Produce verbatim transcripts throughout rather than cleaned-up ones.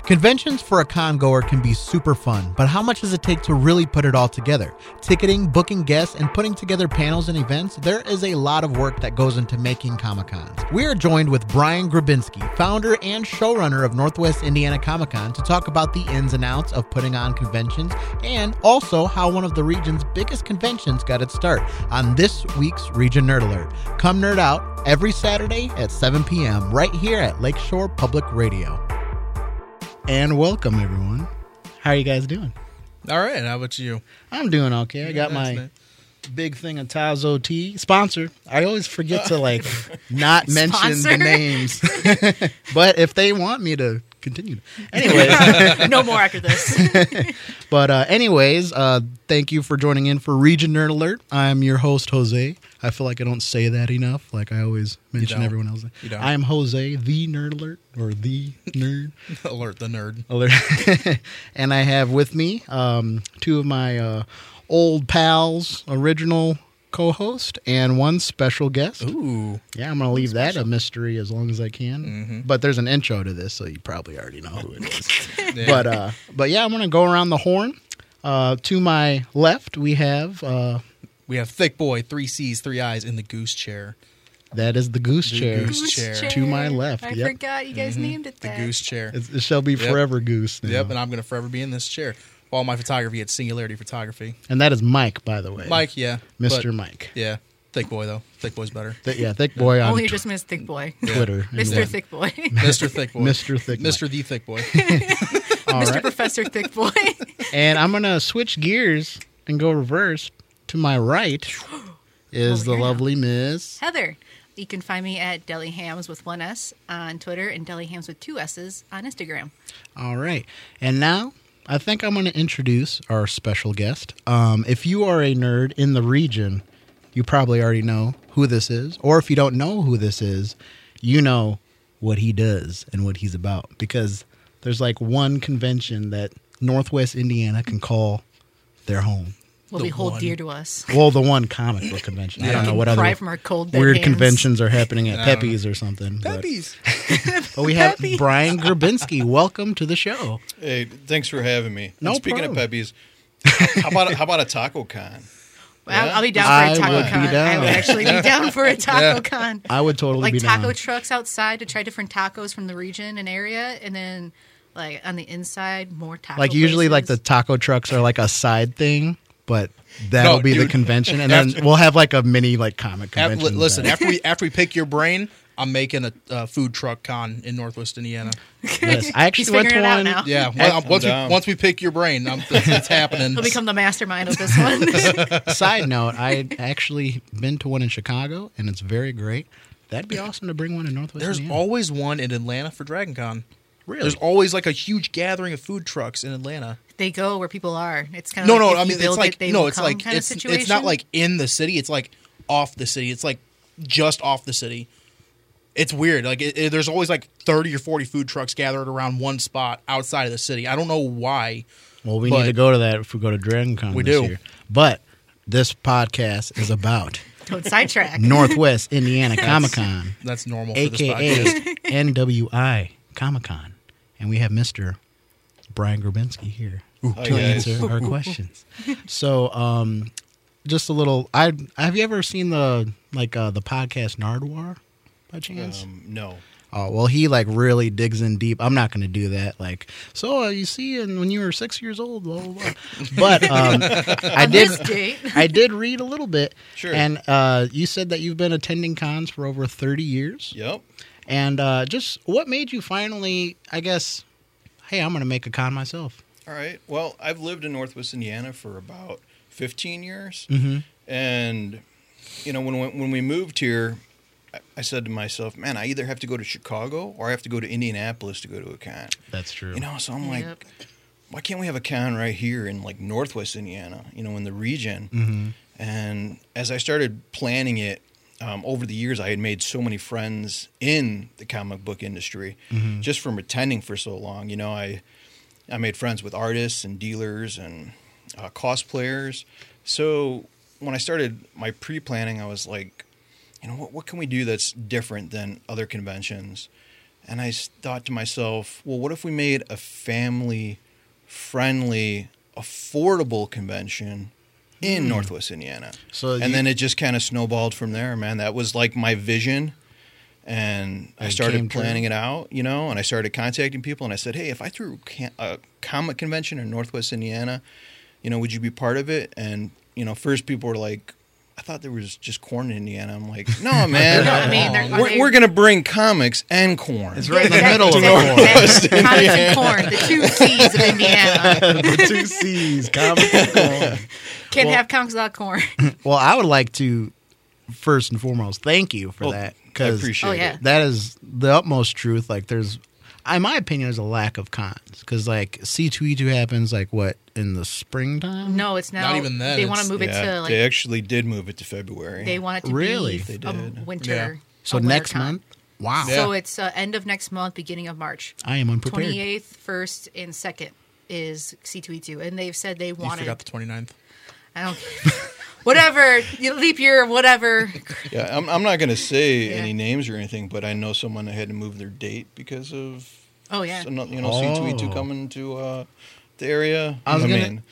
Conventions for a con goer can be super fun, but how much does it take to really put it all together? Ticketing, booking guests, and putting together panels and events, there is a lot of work that goes into making Comic-Cons. We are joined with Brian Grabinski, founder and showrunner of Northwest Indiana Comic-Con, to talk about the ins and outs of putting on conventions and also how one of the region's biggest conventions got its start on this week's Region Nerd Alert. Come nerd out every Saturday at seven p.m. right here at Lakeshore Public Radio. And welcome, everyone. How are you guys doing? All right. How about you? I'm doing okay. I got my big thing of Tazo tea. Sponsored. I always forget to, like, not mention the names. But if they want me to continue. Anyways. No more after this. But uh, anyways, uh, thank you for joining in for Region Nerd Alert. I'm your host, Jose. I feel like I don't say that enough. Like I always mention everyone else. You don't. I am Jose, the Nerd Alert, or the Nerd. Alert, the nerd. Alert. And I have with me um, two of my uh, old pals, original co-host, and one special guest. Ooh. Yeah, I'm going to leave that a mystery as long as I can. Mm-hmm. But there's an intro to this, so you probably already know who it is. Yeah. But uh, but yeah, I'm going to go around the horn. Uh, to my left, we have... Uh, We have Thick Boy, three C's, three I's in the goose chair. that is the goose The chair. goose Goose chair. To my left, I yep. forgot you guys Mhm. named it The that. goose chair. It's, it shall be Yep. forever goose now. Yep, and I'm going to forever be in this chair. All my photography at Singularity Photography. And that is Mike, by the way. Mike, yeah. Mister but- Mike. Yeah. Thick Boy, though. Thick Boy's better. Th- yeah, Thick Boy on Only tw- just Miss Thick Boy. Twitter. Mister Yeah. Thick Boy. Mister Thick Boy. Mister Thick Boy. Mister The Thick Boy. All Mister right. Professor Thick Boy. And I'm going to switch gears and go reverse. To my right is Over the here now. lovely Miss. Heather. You can find me at Deli Hams with one S on Twitter and Deli Hams with two S's on Instagram. All right. And now I think I'm going to introduce our special guest. Um, if you are a nerd in the region, you probably already know who this is. Or if you don't know who this is, you know what he does and what he's about. Because there's like one convention that Northwest Indiana can call their home. What The we hold one. dear to us. Well, the one comic book convention. I Yeah. don't know We what can cry other from our cold dead weird hands. conventions are happening at I don't know. Pepe's or something. but- Peppies. But we have Pepe's. Brian Grabinski. Welcome to the show. Hey, thanks for having me. No And speaking problem. of Pepe's, how about how about a taco con? Well, Yeah? I'll be down I for a taco would be con. down. I would actually be down for a taco Yeah. con. I would totally Like be taco down. trucks outside to try different tacos from the region and area, and then like on the inside more taco. Like usually, like the places. taco trucks are like a side thing, but that'll No, be the dude. convention, and then After- we'll have like a mini like comic Af- convention. li- listen, that- after we after we pick your brain, I'm making a uh, food truck con in Northwest Indiana. yes, I actually He's went to figuring it out one. now. Yeah, Hey, well, once we I'm down. once we pick your brain, I'm, it's, it's happening. He'll become the mastermind of this one. Side note: I actually been to one in Chicago, and it's very great. That'd be awesome to bring one in Northwest There's Indiana. always one in Atlanta for Dragon Con. Really? There's always like a huge gathering of food trucks in Atlanta. They go where people are. It's kind of No, like no, if I you mean it's build like it, they no, will it's come like kind it's of situation. it's not like in the city. It's like off the city. It's like just off the city. It's weird. Like it, it- there's always like thirty or forty food trucks gathered around one spot outside of the city. I don't know why. Well, we but- need to go to that if we go to Dragon Con We this do. year. But this podcast is about Don't sidetrack. Northwest Indiana Comic Con. That's normal for this podcast. A K A N W I Comic Con. And we have Mister Brian Grabinski here Hi, to guys. answer our questions. So, um, just a little. I have you ever seen the like uh, the podcast Nardwar by chance? Um, no. Oh well, he like really digs in deep. I'm not going to do that. Like, so uh, you see, and when you were six years old, blah blah blah. But um, I On did. this date. I did read a little bit. Sure. And uh, you said that you've been attending cons for over thirty years. Yep. And uh, just what made you finally, I guess, hey, I'm going to make a con myself? All right. Well, I've lived in Northwest Indiana for about fifteen years, Mm-hmm. and you know when we, when we moved here, I, I said to myself, "Man, I either have to go to Chicago or I have to go to Indianapolis to go to a con." That's true. You know, so I'm like, Yep. why can't we have a con right here in like Northwest Indiana? You know, in the region. Mm-hmm. And as I started planning it, um, over the years, I had made so many friends in the comic book industry Mm-hmm. just from attending for so long. You know, I I made friends with artists and dealers and uh, cosplayers. So when I started my pre-planning, I was like, you know, what, what can we do that's different than other conventions? And I s- thought to myself, well, what if we made a family-friendly, affordable convention in Northwest Indiana? So and you- then it just kind of snowballed from there, man. That was like my vision. And I It started came true. planning it out, you know, and I started contacting people. And I said, hey, if I threw ca- a comic convention in Northwest Indiana, you know, would you be part of it? And, you know, first people were like, I thought there was just corn in Indiana. I'm like, no, man. I mean, they're- are we're they- we're going to bring comics and corn. It's right in the Exactly, middle of exactly, corn. exactly. Comics and corn, the two C's of Indiana. The two C's, comic and corn. Can't Well- have comics without corn. Well, I would like to first and foremost thank you for Well, that I because appreciate Oh, yeah. it. that is the utmost truth. Like, there's, in my opinion, there's a lack of cons because like C two E two happens like what in the springtime. No, it's now. Not even then, They want to it's- move it Yeah, to like they actually did move it to February. they want it to Really? be They a did. winter. Yeah. So a winter next con. month. Wow, Yeah. So it's uh, end of next month, beginning of March. I am unprepared. twenty-eighth, first, and second is C two E two, and they've said they You wanted. forgot the twenty-ninth. I don't. Whatever, you leap year, whatever. Yeah, I'm, I'm not going to say Yeah. any names or anything, but I know someone that had to move their date because of Oh yeah. so, you know C two E two Oh. coming to uh, the area. I was gonna- mean,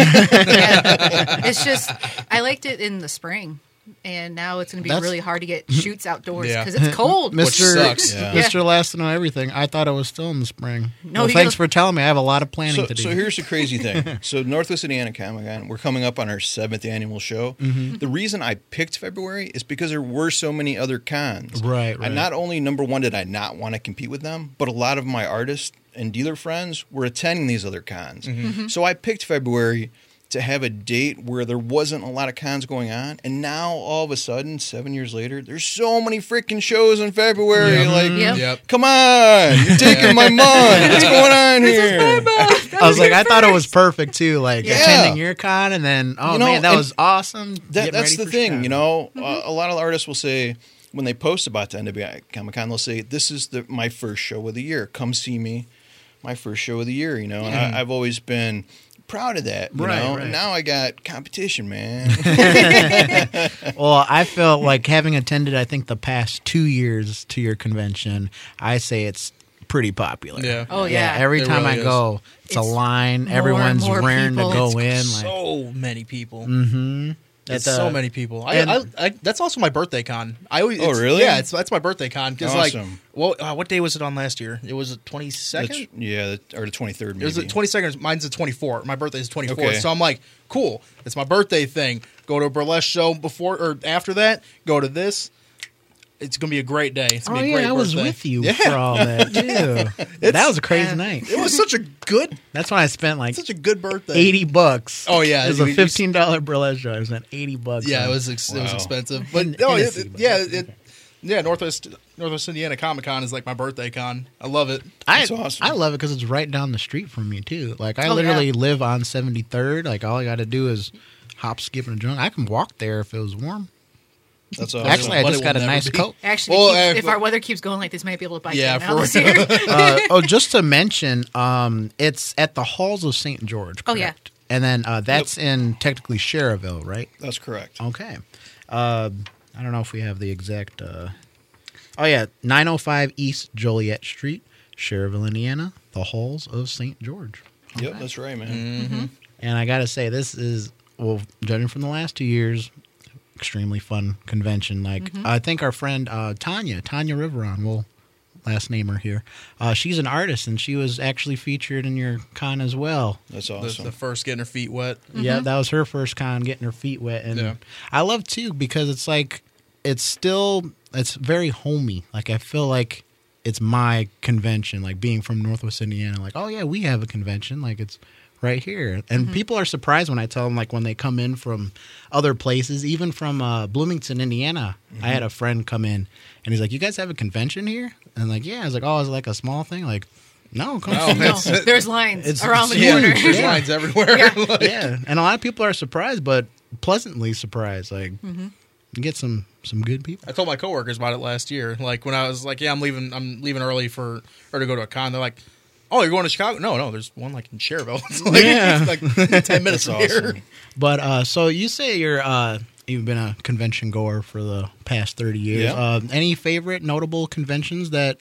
Yeah. It's just I liked it in the spring, and now it's going to be That's- really hard to get shoots outdoors Yeah. because it's cold. Mister sucks. Yeah. Mister Last to Know Everything. I thought it was still in the spring. No, well, you thanks gotta- for telling me. I have a lot of planning so, to do. so here's the crazy thing. So Northwest Indiana Comic Con, we're coming up on our seventh annual show. Mm-hmm. The reason I picked February is because there were so many other cons. Right, I right. not only, number one, did I not want to compete with them, but a lot of my artists and dealer friends were attending these other cons. Mm-hmm. So I picked February to have a date where there wasn't a lot of cons going on. And now, all of a sudden, seven years later, there's so many freaking shows in February. Yep. Like, Yep. Yep. come on, you're taking my month. What's going on here? I was like, I thought it was perfect too. Like Yeah. attending your con, and then oh You know, man, that and was awesome. That, Getting that's ready the for thing, Chicago. you know. Uh, a lot of artists will say when they post about the N W I Comic Con, they'll say, "This is the my first show of the year. Come see me, my first show of the year." You know, and I, I've always been proud of that. You Right, know, right. and now I got competition, man. Well, I felt like having attended, I think the past two years to your convention, I say it's pretty popular. Yeah. Oh yeah. every It time really I is. go, it's, a It's line. more and Everyone's more raring people. to go It's in. Like, So many people. mm-hmm. It's so many people. I, and- I, I, that's also my birthday con. I always. Oh, it's- really? Yeah, it's that's my birthday con because like, Awesome. well, uh, what day was it on last year? It was the twenty That's- second. yeah, that- or the twenty-third, maybe. It was the twenty second. Mine's the twenty fourth. My birthday is twenty fourth. Okay. So I'm like, cool. It's my birthday thing. Go to a burlesque show before or after that. Go to this. It's gonna be a great day. It's Oh gonna be a yeah, great I was birthday. with you Yeah. for all that too. That was a crazy Yeah. night. It was such a good, That's when I spent like such a good birthday. eighty bucks. Oh, yeah. it was You- a you- fifteen dollar burlesque show. I spent eighty bucks. Yeah, on it was ex- it was Wow. expensive, but Hen- no, it, Hennessy, it- but yeah, that's it, yeah, Northwest Northwest Indiana Comic Con is like my birthday con. I love it. I, That's awesome. I love it because it's right down the street from me too. Like I Oh, literally yeah. live on seventy-third. Like all I got to do is hop, skip, and jump. I can walk there if it was warm. That's awesome. Actually, I But just it got will a never nice be. coat. Actually, Well, keep- uh, if our weather keeps going like this, might be able to buy Yeah, yeah, now for this year. uh, oh, just to mention, um, it's at the Halls of Saint George. Oh, yeah. correct? And then uh, that's in technically Cherville, right? That's correct. Okay. Uh, I don't know if we have the exact. Uh... Oh yeah, nine oh five East Joliet Street, Cherville, Indiana. The Halls of Saint George. Yep, that's right, man. Mm-hmm. And I gotta say, this is well, judging from the last two years, extremely fun convention. Like I think our friend uh, Tanya, Tanya Riveron, we'll last name her here. Uh, she's an artist, and she was actually featured in your con as well. That's The, awesome. the first getting her feet wet. Yeah, that was her first con, getting her feet wet, and Yeah. I love too because it's like it's still it's very homey. Like I feel like it's my convention, like being from Northwest Indiana. Like, oh yeah, we have a convention. Like it's right here, and people are surprised when I tell them like when they come in from other places, even from uh, Bloomington, Indiana. I had a friend come in, and he's like, "You guys have a convention here?" And like, yeah, I was like, "Oh, is it like a small thing?" Like, no, come No, see no, it's- there's lines it's- around the it's corner. huge. There's Yeah. lines everywhere. Yeah. Like- yeah, and a lot of people are surprised, but pleasantly surprised. Like, you get some some good people. I told my coworkers about it last year. Like when I was like, "Yeah, I'm leaving. I'm leaving early for or to go to a con." They're like, "Oh, you're going to Chicago?" No, no. There's one like in Cherville. It's like, Yeah. it's like ten minutes That's from here. awesome. But uh, so you say you're uh, you've been a convention goer for the past thirty years. Yeah. Uh, any favorite notable conventions that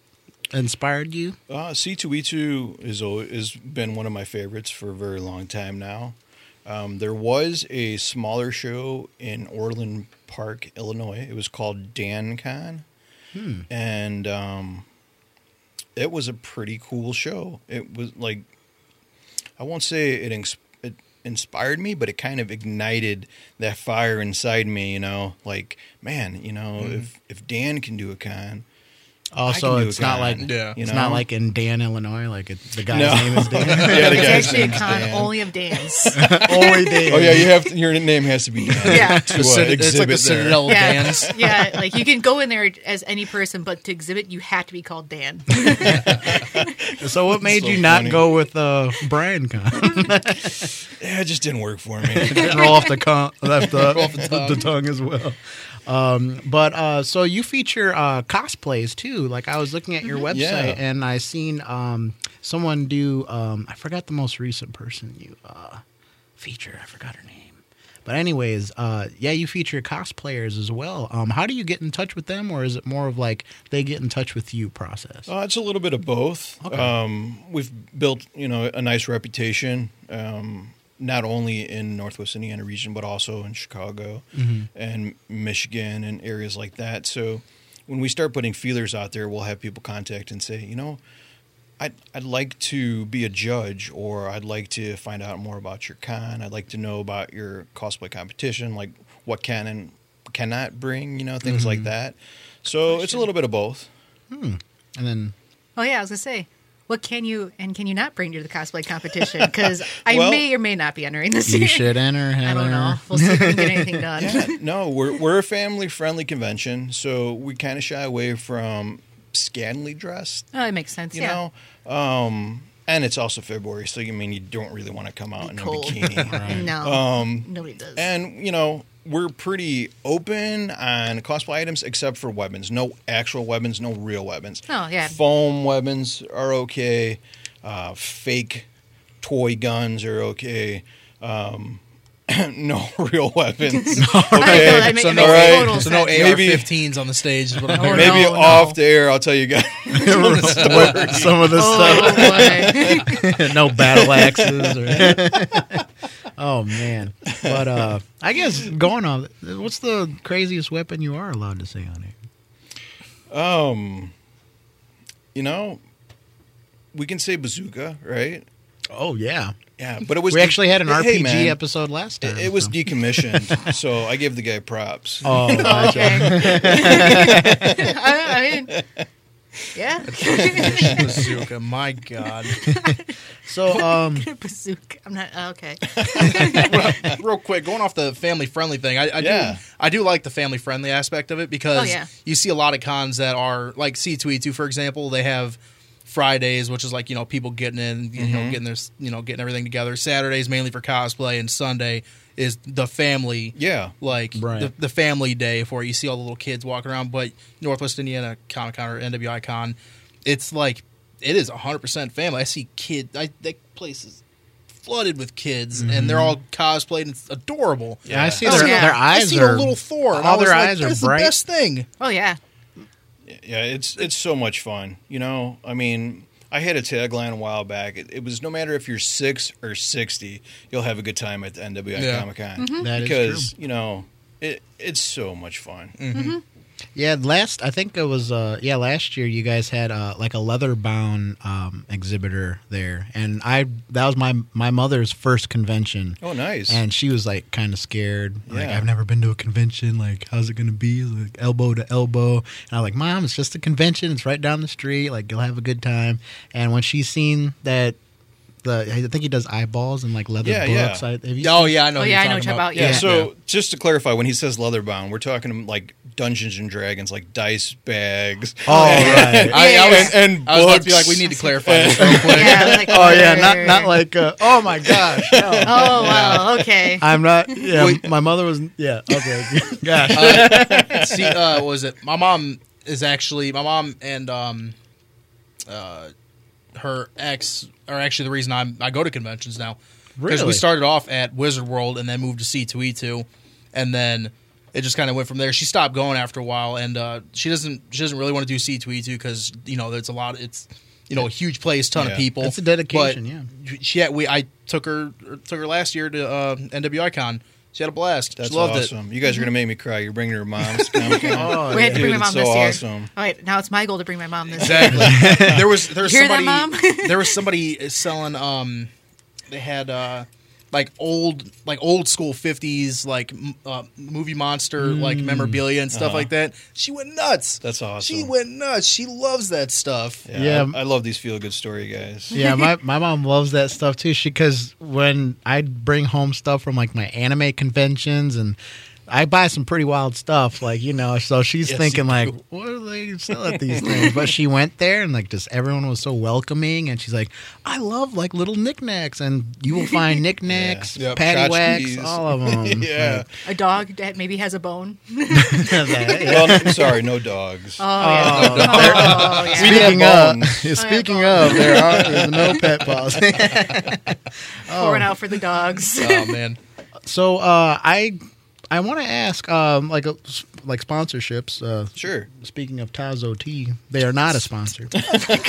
inspired you? Uh, C two E two is always, has been one of my favorites for a very long time now. Um, there was a smaller show in Orland Park, Illinois. It was called DanCon, hmm. and um, it was a pretty cool show. It was like, I won't say it, ins- it inspired me, but it kind of ignited that fire inside me. You know, like, man, you know, mm. if if Dan can do a con. Oh, so it's not like yeah. it's know? not like in Dan, Illinois. Like it, the guy's No. name is Dan. Yeah, the It's guy's actually a name's con Dan. only of Dan's. Only Dan. Oh yeah, you have to, your name has to be Dan. Yeah. to, uh, It's like exhibit the there. Citadel of Yeah, Dan's. yeah. Like you can go in there as any person, but to exhibit, you have to be called Dan. So what made So you not funny. go with uh, Brian Con? Yeah, it just didn't work for me. Didn't roll off the con- left the, Roll off the tongue. the tongue as well. Um, but uh, so you feature uh, cosplays too. Like I was looking at your website Yeah. and I seen um, someone do. Um, I forgot the most recent person you uh, feature. I forgot her name. But anyways, uh, yeah, you feature cosplayers as well. Um, how do you get in touch with them, or is it more of like they get in touch with you process? Uh, it's a little bit of both. Okay. Um, we've built, you know, a nice reputation, um, not only in Northwest Indiana region, but also in Chicago and Michigan and areas like that. So when we start putting feelers out there, we'll have people contact and say, you know, I'd, I'd like to be a judge, or I'd like to find out more about your con. I'd like to know about your cosplay competition, like what can and cannot bring, you know, things like that. So it's a little bit of both. And then Oh yeah, I was gonna say, what can you and can you not bring to the cosplay competition? Because I Well, may or may not be entering this you year. should enter. I Heather. don't know. We'll see if we can get anything done. Yeah, no, we're we're a family friendly convention, so we kind of shy away from scantily dressed. Oh, it makes sense. You yeah. know, um, and it's also February, so you mean you don't really want to come out Be in cold. a bikini. No, Um, nobody does. And you know, we're pretty open on cosplay items, except for weapons. No actual weapons, no real weapons. Oh, yeah. Foam weapons are okay. Uh, fake toy guns are okay. Um, no real weapons. Okay. I make- So it no, makes All right. total so no sense. A R Maybe- fifteens on the stage is what I'm Oh, hearing. Maybe no, no. off the air, I'll tell you guys. Some of the Oh stuff. boy. No battle axes. Or oh man! But uh, I guess going on, what's the craziest weapon you are allowed to say on here? Um, you know, we can say bazooka, right? Oh yeah, Yeah, but it was we actually had an Hey, R P G man, episode last time. It, it was so. decommissioned, so I gave the guy props. Oh, Oh, gotcha. okay. I, I mean, yeah. Bazooka, my God. So um, Bazooka. I'm not. oh, okay. Real quick, going off the family friendly thing, I, I Yeah. do I do like the family friendly aspect of it because Oh, yeah. you see a lot of cons that are like C two E two, for example. They have Fridays, which is like, you know, people getting in, you know, getting their, you know, getting everything together. Saturdays mainly for cosplay, and Sunday is the family, Yeah. like Right. the, the family day for you see all the little kids walking around. But Northwest Indiana Comic Con or N W I Con, it's like it is one hundred percent family. I see kids. I that place is flooded with kids, and they're all cosplayed. And it's adorable. yeah, I see Oh, their, yeah. their I eyes see are a little Thor, and all I was their like, eyes are that's bright. the best thing. Oh yeah. Yeah, it's it's so much fun. You know, I mean, I had a tagline a while back. It, it was no matter if you're six or sixty, you'll have a good time at the N W I Yeah. Comic Con Mm-hmm. That is because you know it it's so much fun. Yeah, last I think it was uh yeah last year you guys had uh like a leather bound um exhibitor there, and I that was my my mother's first convention. Oh, nice. And she was like kind of scared. Like, Yeah. I've never been to a convention. Like, how's it going to be? Like, elbow to elbow. And I was like, Mom, it's just a convention. It's right down the street. Like, you'll have a good time. And when she's seen that, the I think he does eyeballs and like leather Yeah, yeah. books. I, have you Oh seen- yeah, I know. Oh who yeah, I you're know what talking you're about. yeah, Yeah. so just to clarify, when he says leather bound, we're talking like Dungeons and Dragons, like dice bags. Oh, right. I, I Yeah, was, yeah. And I was about to be books. like, we need to clarify this real quick. Yeah, I was like, Oh, yeah. Not, not like, uh, oh my gosh. No. Oh wow. Okay. I'm not, yeah, my mother was, yeah, okay. Gosh. Uh, see, uh, what was it? My mom is actually my mom and um, uh, her ex are actually the reason I'm I go to conventions now. Because Really? we started off at Wizard World and then moved to C two E two, and then it just kind of went from there. She stopped going after a while, and uh, she doesn't she doesn't really want to do C two E two because you know there's a lot. It's you know a huge place, ton Yeah. of people. It's a dedication, But yeah. She had, we I took her took her last year to uh, N W I Con. She had a blast. That's she loved awesome. You guys are gonna make me cry. You're bringing her mom's Comic-Con. Oh, We had to bring Dude, my it's mom so this year. awesome. All right, now it's my goal to bring my mom this it. year. Exactly. there was there was Hear that, somebody Mom? there was somebody selling. Um, they had. Uh, Like old, like old school fifties, like m- uh, movie monster, like memorabilia and stuff Uh-huh. like that. She went nuts. That's awesome. She went nuts. She loves that stuff. Yeah, Yeah. I, I love these feel good story guys. Yeah, my, my mom loves that stuff too. She because when I bring home stuff from like my anime conventions and I buy some pretty wild stuff, like you know. So she's Yes, thinking you like, do. what do they sell at these things? But she went there and like just everyone was so welcoming, and she's like, I love like little knickknacks, and you will find knickknacks, Yeah. Yep, paddywhacks, tchotchkes. all of them. Yeah. A dog that maybe has a bone. That, yeah. Well, sorry, no dogs. Oh, yeah. Oh, Oh, yeah. We Speaking have of, bones. speaking of, there are there's no pet paws. Pouring out for the dogs. Oh man, So uh, I I want to ask um, like a, like sponsorships. Uh, Sure. Speaking of Tazo Tea, they are not a sponsor, um,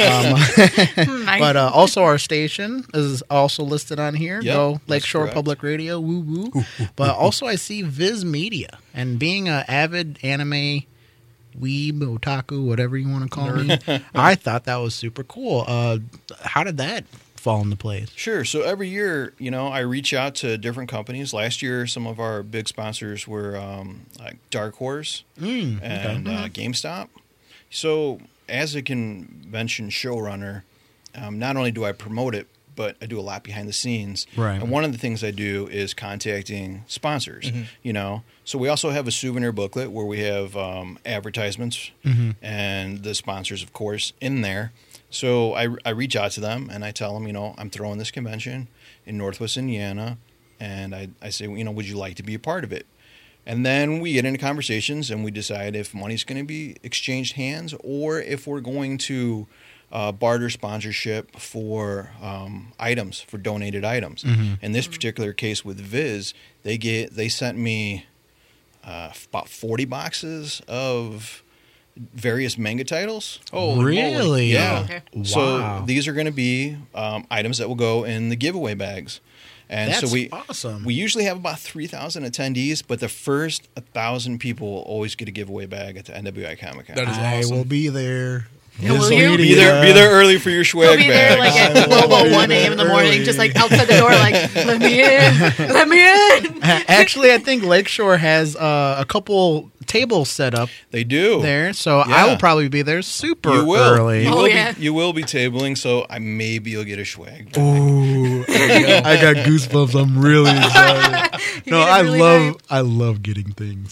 Hmm, I- but uh, also our station is also listed on here. Yep, Go that's Lakeshore correct. Public Radio, woo woo. But also I see Viz Media, and being an avid anime weeb, otaku, whatever you want to call me, I thought that was super cool. Uh, how did that fall into place? Sure. So every year, you know, I reach out to different companies. Last year, some of our big sponsors were um, like Dark Horse Mm, and uh, GameStop. So as a convention showrunner, um, not only do I promote it, but I do a lot behind the scenes. Right. And one of the things I do is contacting sponsors, you know. So we also have a souvenir booklet where we have um, advertisements and the sponsors, of course, in there. So I, I reach out to them and I tell them, you know, I'm throwing this convention in Northwest Indiana. And I, I say, you know, would you like to be a part of it? And then we get into conversations and we decide if money's going to be exchanged hands or if we're going to uh, barter sponsorship for um, items, for donated items. In this particular case with Viz, they get they sent me uh, about forty boxes of various manga titles. holy moly. really? Yeah. okay. Wow. So these are going to be um, items that will go in the giveaway bags. And That's so we awesome. we usually have about three thousand attendees, but the first one thousand people will always get a giveaway bag at the N W I Comic Con. That is I awesome. will be there. Yeah, will Viz you? Media. Be there, be there early for your He'll swag be there bags. like at Lobo one a.m. in the morning, Early. just like outside the door, like, let me in, let me in. Actually, I think Lakeshore has uh, a couple tables set up They do. there, so I Yeah. will probably be there super You will. early. You Oh, will yeah. be. You will be tabling, so I maybe you'll get a swag bag. Ooh, I got goosebumps. I'm really excited. You No, made it I really love nice. I love getting things.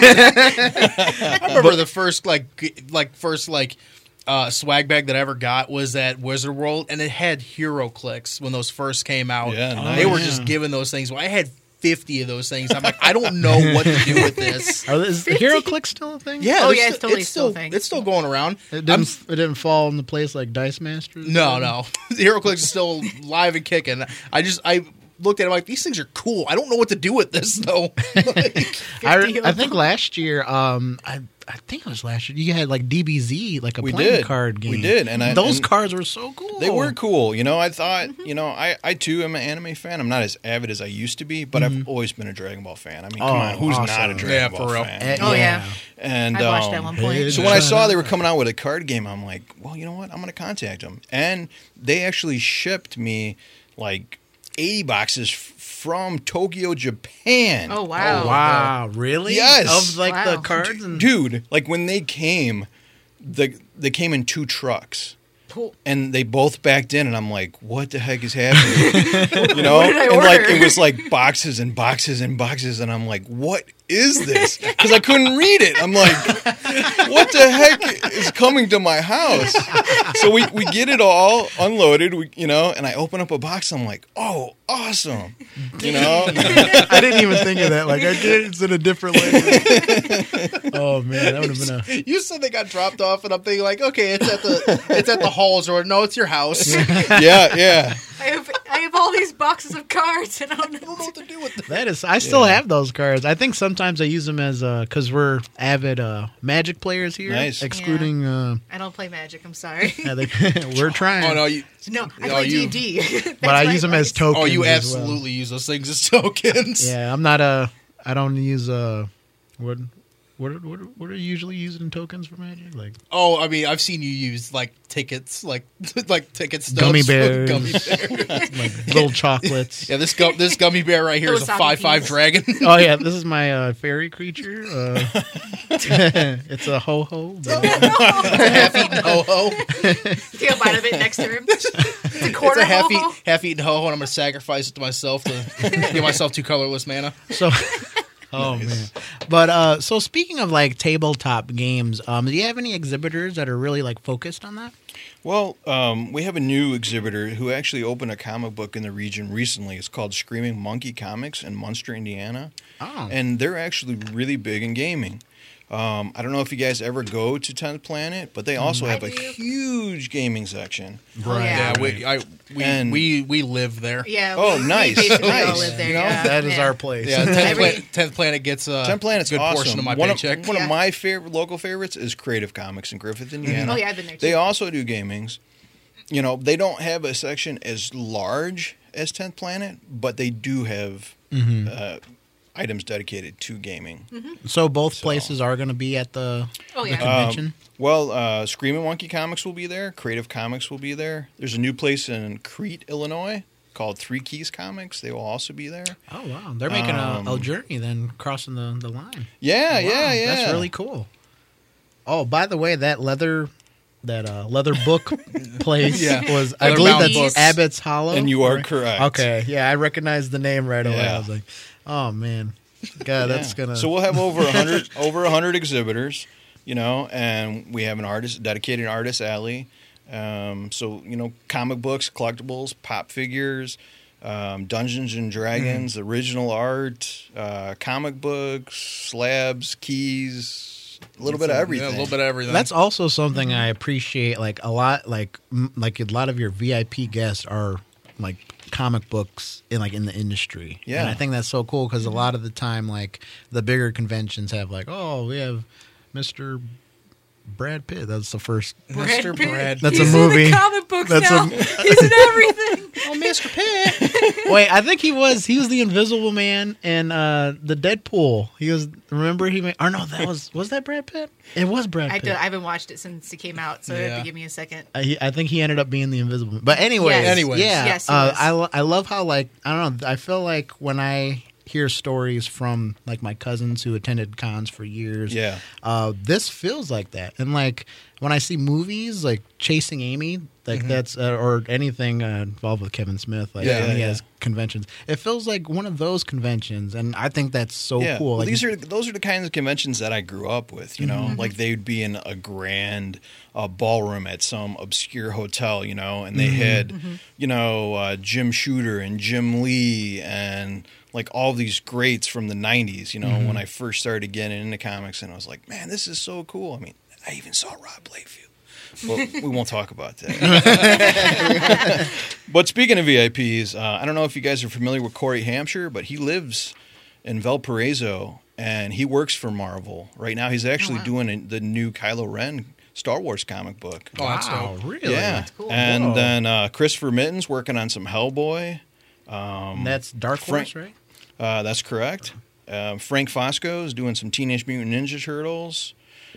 I remember the first like g- like first like uh, swag bag that I ever got was at Wizard World, and it had Hero Clicks when those first came out. Yeah, They nice. were just giving those things. Well, I had fifty of those things. I'm like, I don't know what to do with this. Are, is the Hero Click still a thing? Yeah, Oh, there's yeah, sti- it's totally it's still a still thing. it's still going around. It I'm- didn't. It didn't fall into place like Dice Masters. No, no, Hero Clicks is still live and kicking. I just I looked at it like these things are cool. I don't know what to do with this though. Like, I, fifty of I think them. last year, um, I I think it was last year. You had like D B Z, like a We playing did. card game. We did, and I- those and- cards were so cool. They were cool. You know, I thought, you know, I, I too am an anime fan. I'm not as avid as I used to be, but I've always been a Dragon Ball fan. I mean, come Oh, on, who's not a awesome. Dragon Yeah, Ball for real. fan? Eh, Oh, yeah. And I watched um, at one point. So when I saw they were coming out with a card game, I'm like, well, you know what? I'm going to contact them. And they actually shipped me like eighty boxes f- from Tokyo, Japan. Oh, wow. Wow, really? Yes. Of like Wow. the cards and Dude, like when they came, the they came in two trucks. Cool. And they both backed in, and I'm like, "What the heck is happening?" You know, What did I and like order? it was like boxes and boxes and boxes, and I'm like, "What is this?" Because I couldn't read it. I'm like, "What the heck is coming to my house?" So we, we get it all unloaded, we, you know, and I open up a box. I'm like, "Oh, awesome!" You know, I didn't even think of that. Like I did, it's in a different language. Oh man, that would have been a. you said they got dropped off, and I'm thinking like, okay, it's at the it's at the halls, or no, it's your house. yeah, yeah. I have, I have all these boxes of cards, and I don't I don't know know. what to do with them. That is, I still Yeah. have those cards. I think sometimes I use them as because we're avid uh, Magic players here, Nice. excluding. Uh, I don't play Magic. I'm sorry. yeah, they, we're trying, Oh no, you. No, I Oh, play you- D and D. but I use them as tokens. Oh, you as well. absolutely use those things as tokens. Yeah, I'm not a. I don't use uh, what what are- what are- what are you usually using tokens for Magic? Like Oh, I mean, I've seen you use like tickets, like like ticket stubs. Gummy for bears. Gummy bears. like little chocolates. Yeah, this gu- this gummy bear right here is a Wasabi five five peas. dragon. Oh yeah, this is my uh, fairy creature. Uh, it's a ho ho. half eaten ho ho. Take a bite of it next to him. It's a quarter It's a half ho-ho. eat half eaten ho ho, and I'm gonna sacrifice it to myself to give myself two colorless mana. So, oh man. But uh, so speaking of like tabletop games, um, do you have any exhibitors that are really like focused on that? Well, um, we have a new exhibitor who actually opened a comic book in the region recently. It's called Screaming Monkey Comics in Munster, Indiana. Oh, And they're actually really big in gaming. Um, I don't know if you guys ever go to tenth Planet, but they also I have a do. huge gaming section. Oh, yeah. Yeah, we I, we, And- we we live there. Yeah. Oh, we nice, basically all nice. live there, You know, yeah. that is Yeah. our place. Yeah, tenth, Every- Planet, tenth Planet gets a tenth Planet's good awesome. portion of my one paycheck. Of, one Yeah. of my favorite local favorites is Creative Comics in Griffith, Indiana. Oh, yeah, I've been there, too. They also do gamings. You know, they don't have a section as large as tenth Planet, but they do have Mm-hmm. uh, items dedicated to gaming. So both So- places are going to be at the, Oh, the yeah. convention. Well, uh, Screaming Monkey Comics will be there. Creative Comics will be there. There's a new place in Crete, Illinois called Three Keys Comics. They will also be there. Oh wow, they're making Um, a, a journey then crossing the, the line. Yeah, Wow, yeah, yeah. That's really cool. Oh, by the way, that leather that uh, leather book place Yeah. was I Leather believe bound that's books. Abbott's Hollow. And you are right? correct. Okay, yeah, I recognized the name right away. Yeah. I was like, oh man, God, that's Yeah. gonna. So we'll have over a hundred over a hundred exhibitors, you know, and we have an artist dedicated artist alley. Um, so you know, comic books, collectibles, pop figures, um, Dungeons and Dragons, original art, uh, comic books, slabs, keys, a little bit of everything. Yeah, a little bit of everything. That's also something I appreciate. Like a lot, like m- like a lot of your V I P guests are like comic books in like in the industry. Yeah. and I think that's so cool because a lot of the time, like the bigger conventions have like, oh, we have Mister Brad Pitt. That's the first. Mister Pitt. Brad. That's He's a movie. in the comic books That's now. a- He's in everything. Oh, Mister Pitt. Wait, I think he was he was the Invisible Man in uh, the Deadpool. He was. Remember he made. Or no, that was was that Brad Pitt? It was Brad I, Pitt. do, I haven't watched it since it came out, so you have Yeah. to give me a second. I, he- I think he ended up being the Invisible Man. But anyways, Yes. Anyways. yeah. Yes, he uh, was. I lo- I love how like I don't know. I feel like when I hear stories from like my cousins who attended cons for years. Yeah. Uh, this feels like that, and like when I see movies like Chasing Amy, like that's uh, or anything uh, involved with Kevin Smith, like Yeah, when he yeah. has conventions, it feels like one of those conventions, and I think that's so yeah. cool. Well, Like, these are those are the kinds of conventions that I grew up with. You know, like they'd be in a grand uh, ballroom at some obscure hotel. You know, and they had you know uh, Jim Shooter and Jim Lee and like all these greats from the nineties. You know, when I first started getting into comics, and I was like, man, this is so cool. I mean, I even saw Rob Layfield. Well, we won't talk about that. But speaking of V I Ps, uh, I don't know if you guys are familiar with Corey Hampshire, but he lives in Valparaiso and he works for Marvel. Right now, he's actually Oh, wow. doing a, the new Kylo Ren Star Wars comic book. Oh, that's wow, dope. really? yeah. That's cool. And Whoa. then uh, Christopher Mitten's working on some Hellboy. Um, That's Dark Frank- Horse, right? uh, that's correct. Um, Frank Fosco is doing some Teenage Mutant Ninja Turtles.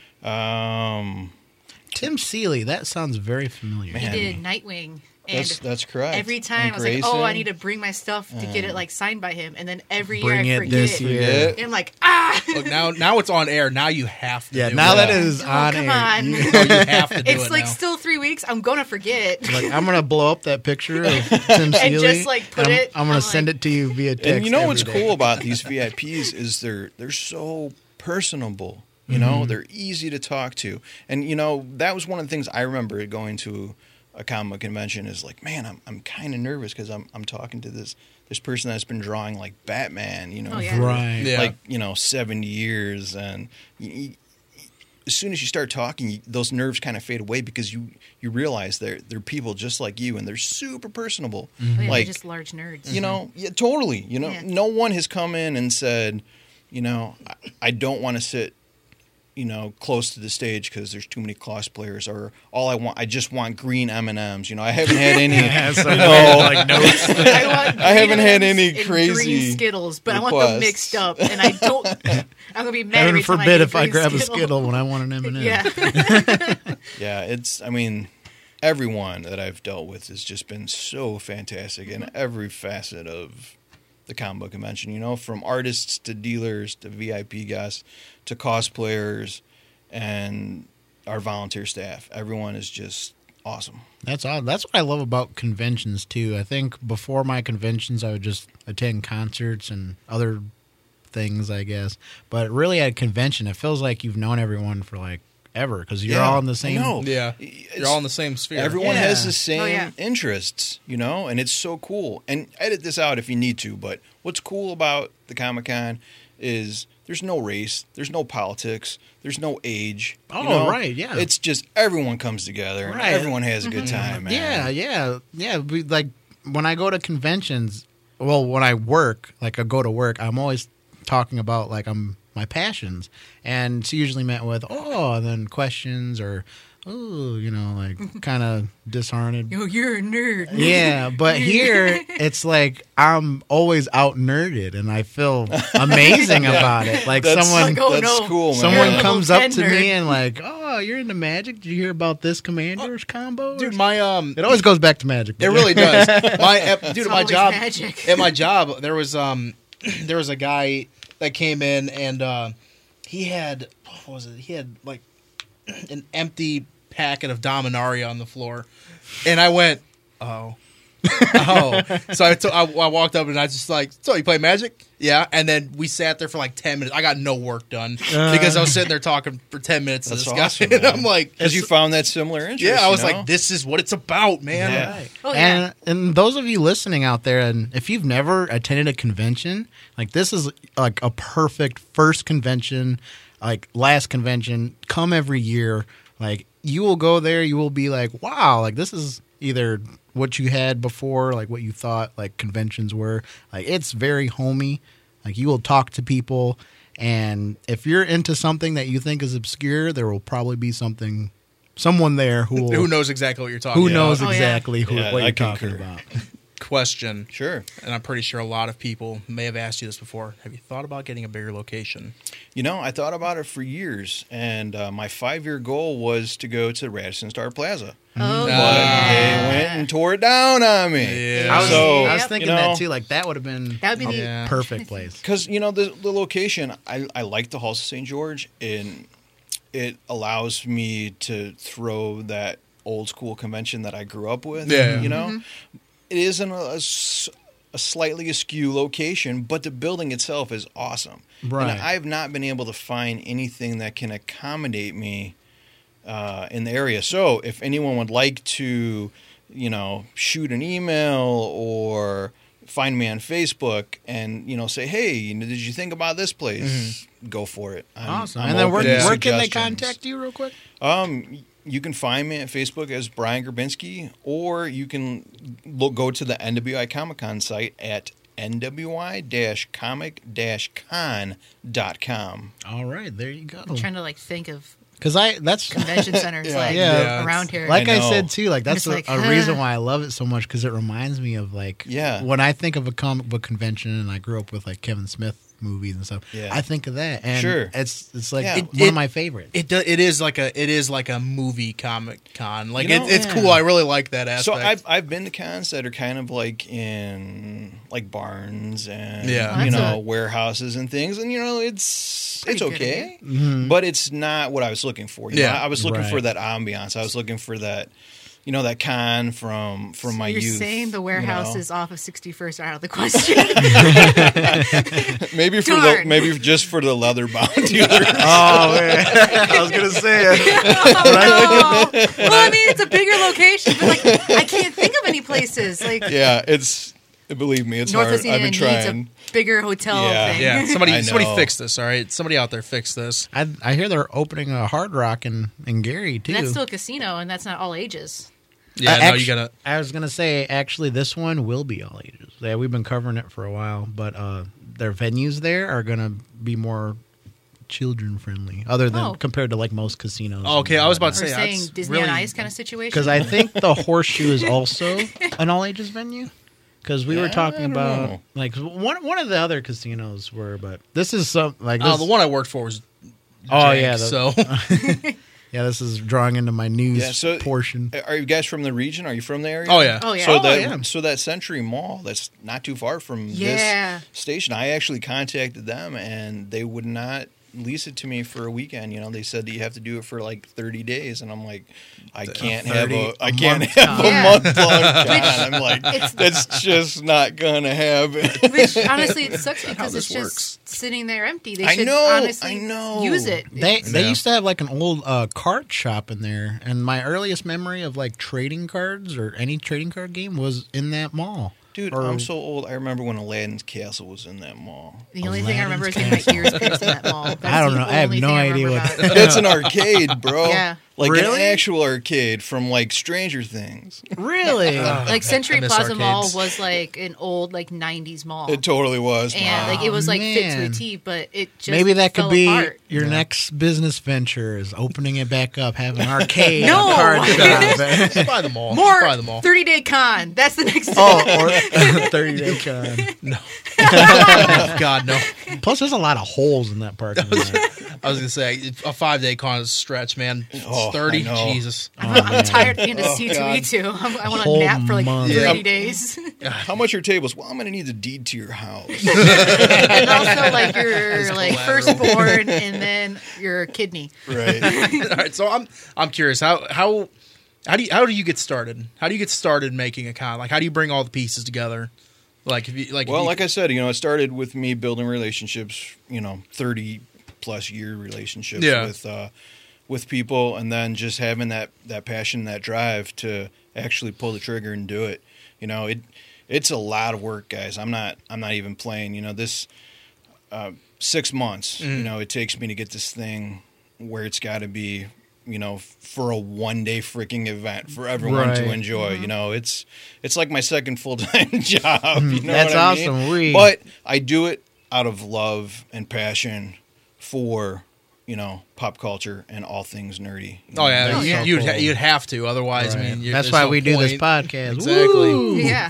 Um, Tim Seeley. That sounds very familiar. Man. He did Nightwing. And that's that's correct. every time And I was like, oh, I Grayson. need to bring my stuff to get it like signed by him. And then every Bring year I it forget. this year. Forget. And I'm like, ah! Look, now now it's on air. Now you have to. Yeah, do now it. that Yeah. it is Oh, on come air, on. you- No, you have to do It's it like now. still three weeks. I'm going to forget. like I'm gonna blow up that picture of Tim Seeley just, like, put I'm, it I'm gonna on, send like- it to you via text. And you know every what's day. cool about these V I Ps is they're they're so personable. You know, Mm-hmm. they're easy to talk to. And you know, that was one of the things I remember going to a comic convention is like, man, I'm I'm kind of nervous because I'm I'm talking to this this person that's been drawing like Batman, you know, Oh, yeah. for Right. Yeah. like, you know, seventy years and y- y- as soon as you start talking, you, those nerves kind of fade away because you you realize they're they're people just like you, and they're super personable. Oh, yeah, Like they're just large nerds. you know, yeah, totally. You know, Yeah. no one has come in and said, you know, I, I don't want to sit, you know, close to the stage because there's too many cosplayers, or all I want, I just want green M and M's. You know, I haven't had any. Yeah, so you no, know, like notes. I, want I haven't had green any M and M's and crazy green Skittles, but I want them requests. mixed up, and I don't. I'm gonna be mad. Heaven every time forbid I if I get grab green a Skittle when I want an M and M. Yeah. Yeah, it's. I mean, everyone that I've dealt with has just been so fantastic in every facet of the comic book convention. You know, from artists to dealers to V I P guests to cosplayers and our volunteer staff. Everyone is just awesome. That's all. That's what I love about conventions too. I think before my conventions, I would just attend concerts and other things, I guess. But really, at a convention, it feels like you've known everyone for like ever because you're Yeah, all in the I same. know. Yeah, It's- you're all in the same sphere. Everyone Yeah. has the same Oh, yeah. interests, you know, and it's so cool. And edit this out if you need to, but what's cool about the Comic-Con is there's no race, there's no politics, there's no age. you Oh, know? right, yeah. It's just everyone comes together and Right. everyone has a good time, man. Yeah, yeah, yeah. we- Like when I go to conventions, well, when I work, like I go to work, I'm always talking about like I'm my passions, and it's usually met with oh, and then questions or oh, you know, like kind of disheartened. Yo, you're a nerd. Yeah, but here it's like I'm always out nerded, and I feel amazing about it. Like That's, someone, Like, oh, that's no. cool, man. someone You're a comes little up to Ken me nerd. and like, oh, you're into Magic? Did you hear about this Commander's combo? dude, my um, It always goes back to Magic. It really does. My ep- dude, It's at my always job, magic. at my job, there was um, there was a guy that came in and uh, he had what was it? He had like an empty packet of Dominaria on the floor, and I went, oh. oh, so I, t- I, I walked up and I was just like, so you play Magic? Yeah, and then we sat there for like ten minutes. I got no work done because I was sitting there talking for ten minutes to That's this guy, awesome, and man. I'm like, Because you found that similar interest. yeah, I was you know? like, this is what it's about, man. Yeah. Oh, yeah. And and those of you listening out there, and if you've never attended a convention, like this is like a perfect first convention, like last convention. Come every year, like you will go there, you will be like, wow, like this is either what you had before, like what you thought like conventions were. Like it's very homey. Like you will talk to people, and if you're into something that you think is obscure, there will probably be something, someone there who will, Who knows exactly what you're talking who about? knows Oh, yeah. exactly who, Yeah, what I you're talking concur. about. Question. Sure. And I'm pretty sure a lot of people may have asked you this before. Have you thought about getting a bigger location? You know, I thought about it for years, and uh, my five-year goal was to go to Radisson Star Plaza. Oh, But Ah. they went and tore it down on me. Yeah. I was, So, I was Yep. thinking you know, that too. Like that would have been That'd be a the- Yeah. perfect place. Because, you know, the, the location, I, I like the Halls of Saint George, and it allows me to throw that old school convention that I grew up with. Yeah. You know? It is in a, a s- a slightly askew location, but the building itself is awesome. Right. And I've not been able to find anything that can accommodate me uh, in the area. So if anyone would like to, you know, shoot an email or find me on Facebook and, you know, say, hey, you know, did you think about this place? Go for it. I'm, Awesome. I'm and then where, open to where can they suggestions. contact you real quick? Um, you can find me at Facebook as Brian Grabinski, or you can look, go to the N W I Comic Con site at N W I comic con dot com. All right, there you go. I'm trying to like think of Because I that's convention centers Yeah. like Yeah. around here. like I I, know. said too. Like that's It's a, like, a huh. reason why I love it so much because it reminds me of like Yeah. when I think of a comic book convention and I grew up with like Kevin Smith movies and stuff. Yeah. I think of that and Sure. it's it's like Yeah. one It- of my favorites. It do, it is like a it is like a movie comic con. Like You know, it, it's yeah. cool. I really like that aspect. So I've I've been to cons that are kind of like in like barns and Yeah. you That's know a- warehouses and things, and you know it's Pretty it's good, okay, Mhm. but it's not what I was looking for. You Yeah. know, I was looking for Right. that ambiance. I was looking for that, you know, that con from from So my you're youth. saying the you warehouses know? off of sixty-first are out of the question. maybe for the, Darn. maybe just for the leather bound dealers. Oh man, I was gonna say it. Oh, well, I mean, it's a bigger location, but like, I can't think of any places. Like, Yeah, it's Believe me, it's Northwest hard. I've Indiana been needs trying. a bigger hotel Yeah. thing. Yeah, somebody I somebody know. fix this. All right, somebody out there fix this. I, I hear they're opening a Hard Rock in, in Gary, too. That's still a casino, and that's not all ages. Yeah, Uh, no, actu- you gotta. I was gonna say, actually, this one will be all ages. Yeah, we've been covering it for a while, but uh, their venues there are gonna be more children friendly, other than Oh. compared to like most casinos. Oh, okay, I was about Or to say saying that's Disney really, on Ice kind of situation. because I think the Horseshoe is also an all ages venue. Because we were Yeah, talking I don't about know. like one one of the other casinos were, but this is some like this, Oh, the one I worked for was. Oh, jank, yeah, the- so yeah, this is drawing into my news Yeah, so- portion. Are you guys from the region? Are you from the area? oh yeah, Oh, yeah. So Oh, that yeah. so that Century Mall that's not too far from Yeah. this station. I actually contacted them and they would not lease it to me for a weekend. You know, they said that you have to do it for like thirty days, and I'm like, I can't have thirty a I a can't month have con. a Yeah. month long con. I'm like, It's- that's just not gonna happen. Which honestly, it sucks because this it's just works. sitting there empty. They I should know, honestly I know. use it. They they Yeah. used to have like an old uh, card shop in there, and my earliest memory of like trading cards or any trading card game was in that mall. Dude, Or- I'm so old. I remember when Aladdin's Castle was in that mall. The only thing I remember is Aladdin's getting my ears pierced in that mall. That's I don't the know. I have only no thing idea remember what- about it. That's an arcade, bro. Yeah. Like Really? an actual arcade from like Stranger Things. Really? Like Century I miss Plaza Mall arcades. was like an old like nineties mall. It totally was. and man. like it was like fit to a man. T, but it just Maybe that fell could be apart. your next business venture is opening it back up, having an arcade, No! a card shop. Just buy them all. Just More buy them all. thirty day con. That's the next. oh, or thirty day con. No, oh, God, no. Plus, there's a lot of holes in that parking lot. I was gonna say a five day con is a stretch, man. It's Oh, thirty, I know. Jesus. Oh, I'm man. tired of being a Oh, C two E God. two. I'm- I want Whole to nap for like month. thirty Yeah. days. How much are tables? Well, I'm going to need the deed to your house. And also like your like collateral. firstborn and then your kidney. right. All right, so I'm I'm curious how how how do you how do you get started? How do you get started making a con? Like, how do you bring all the pieces together? Like, if you like, if Well, you, like I said, you know, it started with me building relationships, you know, thirty plus year relationships Yeah. with uh, with people, and then just having that, that passion, that drive to actually pull the trigger and do it. You know, it it's a lot of work, guys. I'm not I'm not even playing. You know, this uh, six months. Mm. You know, it takes me to get this thing where it's got to be. You know, for a one day freaking event for everyone to Right. enjoy. You know, it's it's like my second full time job. You know That's what I mean? awesome. We- But I do it out of love and passion for, you know, pop culture and all things nerdy. You oh yeah, That's you, so you'd cool. ha- you'd have to, otherwise, I Right. mean, you, That's there's why no we do this point. podcast. Exactly. Woo!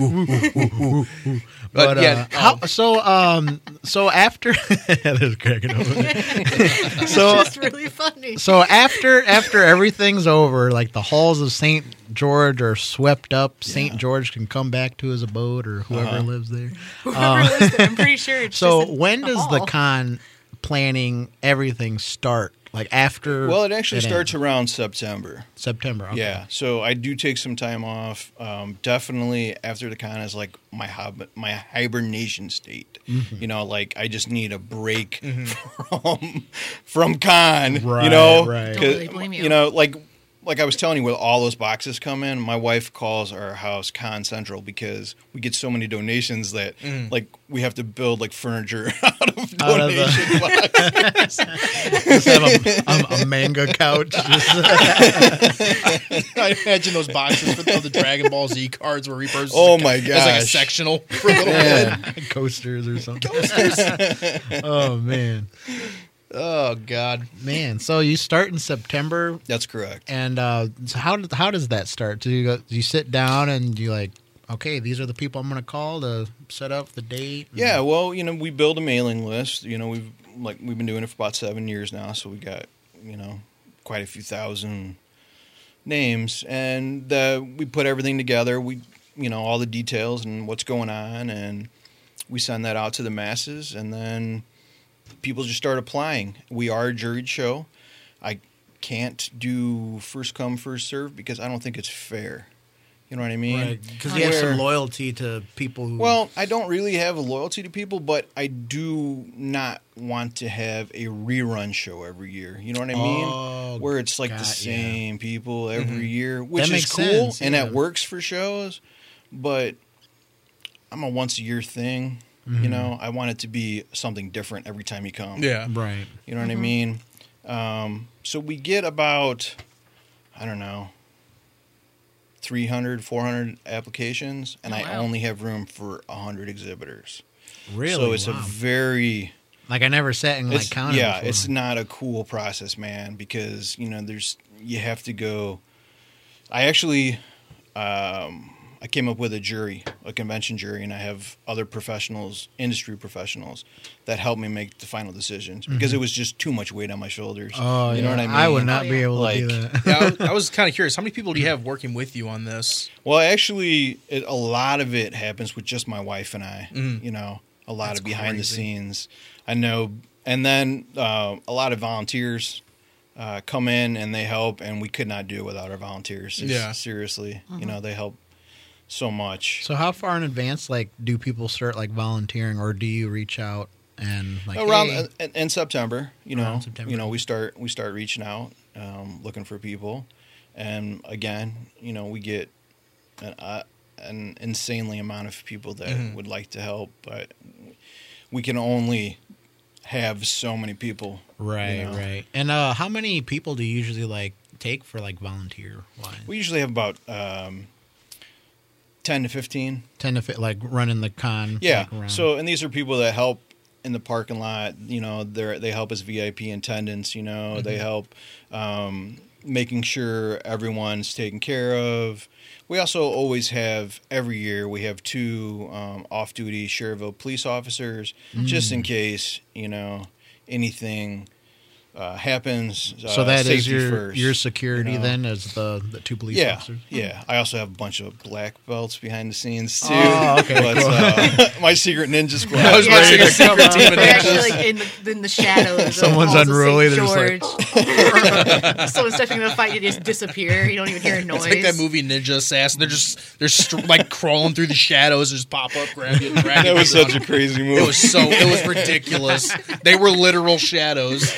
Yeah. But, But, yeah, uh, how, um, so um so after there's cracking over there. so It's really funny. so after after everything's over, like the halls of Saint George are swept up, Saint George can come back to his abode or whoever Uh-huh. lives there. Whoever lives there, I'm pretty sure it's So just a- when a does the hall. con planning everything start? Like after? Well, it actually it starts ends? around September. September. Okay. Yeah, so I do take some time off. Um, definitely after the con is like my hob- my hibernation state. Mm-hmm. You know, like I just need a break from from con. Right, you know, right. Don't really blame you. You know, like like I was telling you, with all those boxes come in, my wife calls our house Con Central because we get so many donations that like we have to build like furniture out of Out of the- donation boxes. Just have a, a, a manga couch. I imagine those boxes for of the Dragon Ball Z cards where repurchase. Oh my It's like a gosh. sectional for a little Yeah, coasters or something. Oh man, Oh God. man. So you start in September, That's correct. and uh, so how did, how does that start? Do you go, do you sit down and you like, okay, these are the people I'm going to call to set up the date? and- Yeah, well, you know, we build a mailing list. You know, we've like we've been doing it for about seven years now, so we got you know quite a few thousand names, and uh, we put everything together. We you know all the details and what's going on, and we send that out to the masses, and then people just start applying. We are a juried show. I can't do first come first serve because I don't think it's fair. You know what I mean? Right, because you have Where- some loyalty to people who. Well, I don't really have a loyalty to people, but I do not want to have a rerun show every year. You know what I mean? Oh, Where it's like got the ya. same people every year, which That is makes cool sense, and yeah. that works for shows. But I'm a once a year thing. Mm-hmm. You know, I want it to be something different every time you come. Yeah. Right. You know what I mean? Um, so we get about, I don't know, three hundred, four hundred applications, and Oh, I wow. only have room for one hundred exhibitors. Really? So it's Wow. a very... Like I never sat and like It's, counted. yeah, before. it's not a cool process, man, because, you know, there's, you have to go, I actually, um, I came up with a jury, a convention jury, and I have other professionals, industry professionals, that help me make the final decisions, because it was just too much weight on my shoulders. Oh, you know yeah. what I mean? I would not Oh, be yeah. able to do Like- that. Yeah, I was, I was kind of curious. How many people do you have working with you on this? Well, actually, it, a lot of it happens with just my wife and I. Mm. You know, a lot That's of behind the crazy. scenes. I know, and then uh, a lot of volunteers uh, come in and they help, and we could not do it without our volunteers. It's- Yeah. seriously, you know, they help so much. So how far in advance, like, do people start like volunteering, or do you reach out and like Around hey, in, in September, you know, Around September. you know, we start we start reaching out, um, looking for people, and again, you know, we get an, uh, an insanely amount of people that Mhm. would like to help, but we can only have so many people. right, you know. right. And uh, how many people do you usually like take for like volunteer wise? We usually have about um, ten to fifteen. Tend to fit like running the con. Yeah. like, around. So, and these are people that help in the parking lot. You know, they they help as V I P attendants. You know, Mm-hmm. they help um, making sure everyone's taken care of. We also always have every year we have two um, off-duty Cherville police officers, just Mm. in case you know anything uh, happens. So uh, that is safety your first, your security you know. then, as the the two police Yeah, officers. yeah. I also have a bunch of black belts behind the scenes too. Oh, okay, But, cool. uh, my secret ninja squad. I was Yeah. about to say a secret team of They're actually ninjas. like in the, in the shadows. Someone's of Halls of unruly, Saint they're George. Someone's stepping in a fight, you just disappear. You don't even hear a noise. It's like that movie Ninja Assassin. They're just they're str- like crawling through the shadows, just pop up, grab you, and drag That you was down. such a crazy movie. It was so it was ridiculous. They were literal shadows.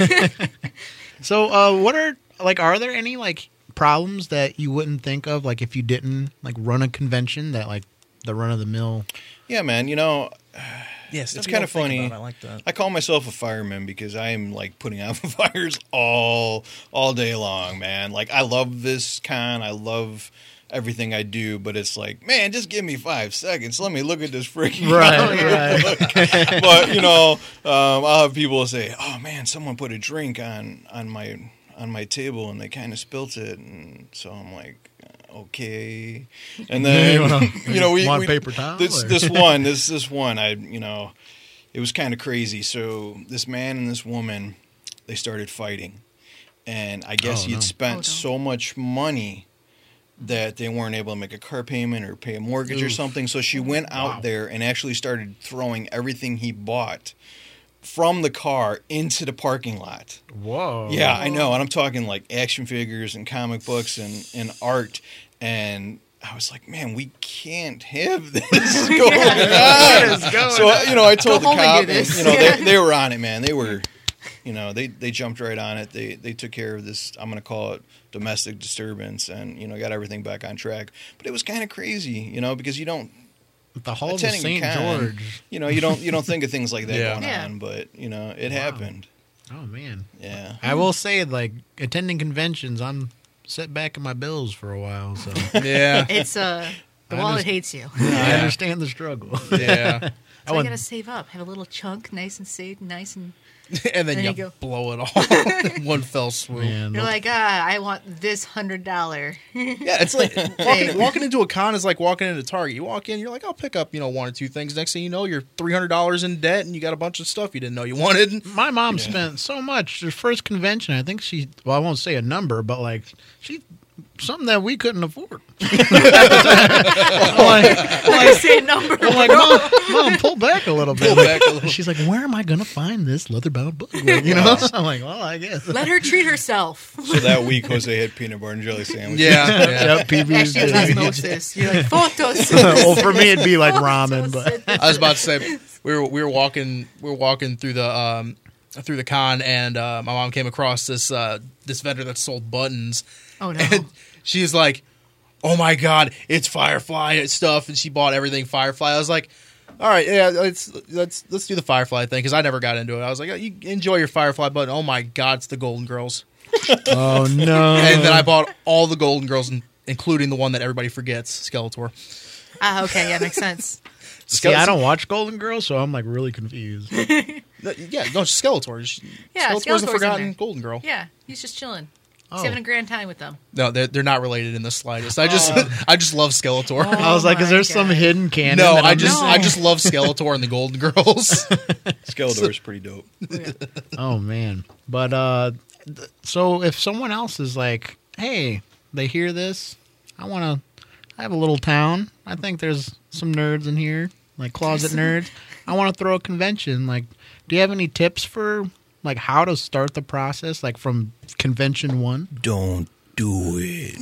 So, uh, what are like? Are there any like problems that you wouldn't think of, like if you didn't like run a convention that like the run of the mill? Yeah, man. You know, Yes, It's kinda funny. I like that. I call myself a fireman because I am like putting out fires all all day long, man. Like I love this con. I love everything I do, but it's like, man, just give me five seconds. Let me look at this freaking Right, right. But you know, um, I'll have people say, "Oh man, someone put a drink on on my on my table and they kind of spilt it," and so I'm like, "Okay." And then You wanna- you know, we, want we paper towel, This or- this one, this this one, I you know, it was kind of crazy. So this man and this woman, they started fighting, and I guess Oh, he'd no. spent Oh, no. so much money that they weren't able to make a car payment or pay a mortgage or Oof. something. So she went out Wow. there and actually started throwing everything he bought from the car into the parking lot. Whoa. Yeah, I know. And I'm talking like action figures and comic books and, and art. And I was like, man, we can't have this going on. is going So, you know, I told Go the home and cop, do and, this. you know, they, they were on it, man. They were, you know, they, they jumped right on it. They they took care of this, I'm going to call it domestic disturbance, and, you know, got everything back on track. But it was kind of crazy, you know, because you don't, The Halls of attending Saint con, George. you know, you don't you don't think of things like that Yeah. going Yeah. on, but, you know, it Wow. happened. Oh man. Yeah. I will say, like attending conventions, I'm set back in my bills for a while, so Yeah, It's uh, the I wallet just- hates you. I understand the struggle. yeah. So I you went- gotta save up, have a little chunk, nice and safe, nice and. And then There you, you go. blow it all in one fell swoop. Man, You're like, ah, I want this hundred dollar. Yeah, it's like walking, walking into a con is like walking into Target. You walk in, you're like, I'll pick up, you know, one or two things. Next thing you know, you're three hundred dollars in debt, and you got a bunch of stuff you didn't know you wanted. my mom spent so much. Her first convention, I think she. Well, I won't say a number, but like she. Something that we couldn't afford. I'm like, I say a number. I'm like, mom, mom, pull back a little bit. Pull back a little. She's like, where am I going to find this leather-bound book? Like, you know, I'm like, well, I guess. Let her treat herself. So that week, Jose had peanut butter and jelly sandwiches. Yeah, yeah. Yep, P Bs. Actually, it was osmosis. You're like, photos. well, for me, it'd be like ramen, but I was about to say we were we were walking we were walking through the um, through the con, and uh, my mom came across this uh, this vendor that sold buttons, Oh no. and she's like, "Oh my god, it's Firefly stuff!" And she bought everything Firefly. I was like, All right, yeah, let's let's let's do the Firefly thing because I never got into it. I was like, oh, you enjoy your Firefly, but oh my god, it's the Golden Girls. Oh no! And then I bought all the Golden Girls, including the one that everybody forgets, Skeletor. Ah, okay, yeah, makes sense. See, I don't watch Golden Girls, so I'm like really confused. No, yeah, no, Skeletor. Just- Yeah, Skeletor's Skeletor's a in forgotten there. Golden Girl. Yeah, he's just chilling. He's Oh. having a grand time with them. No, they're, they're not related in the slightest. I just I just love Skeletor. I was like, is my there some God. hidden canon? no, that I I'm just No. I just love Skeletor and the Golden Girls. Skeletor's pretty dope. Oh man! But uh, th- so if someone else is like, "Hey, they hear this, I want to, I have a little town. I think there's some nerds in here, like closet nerds. I want to throw a convention. Like, do you have any tips for like how to start the process, like from convention one?" Don't do it.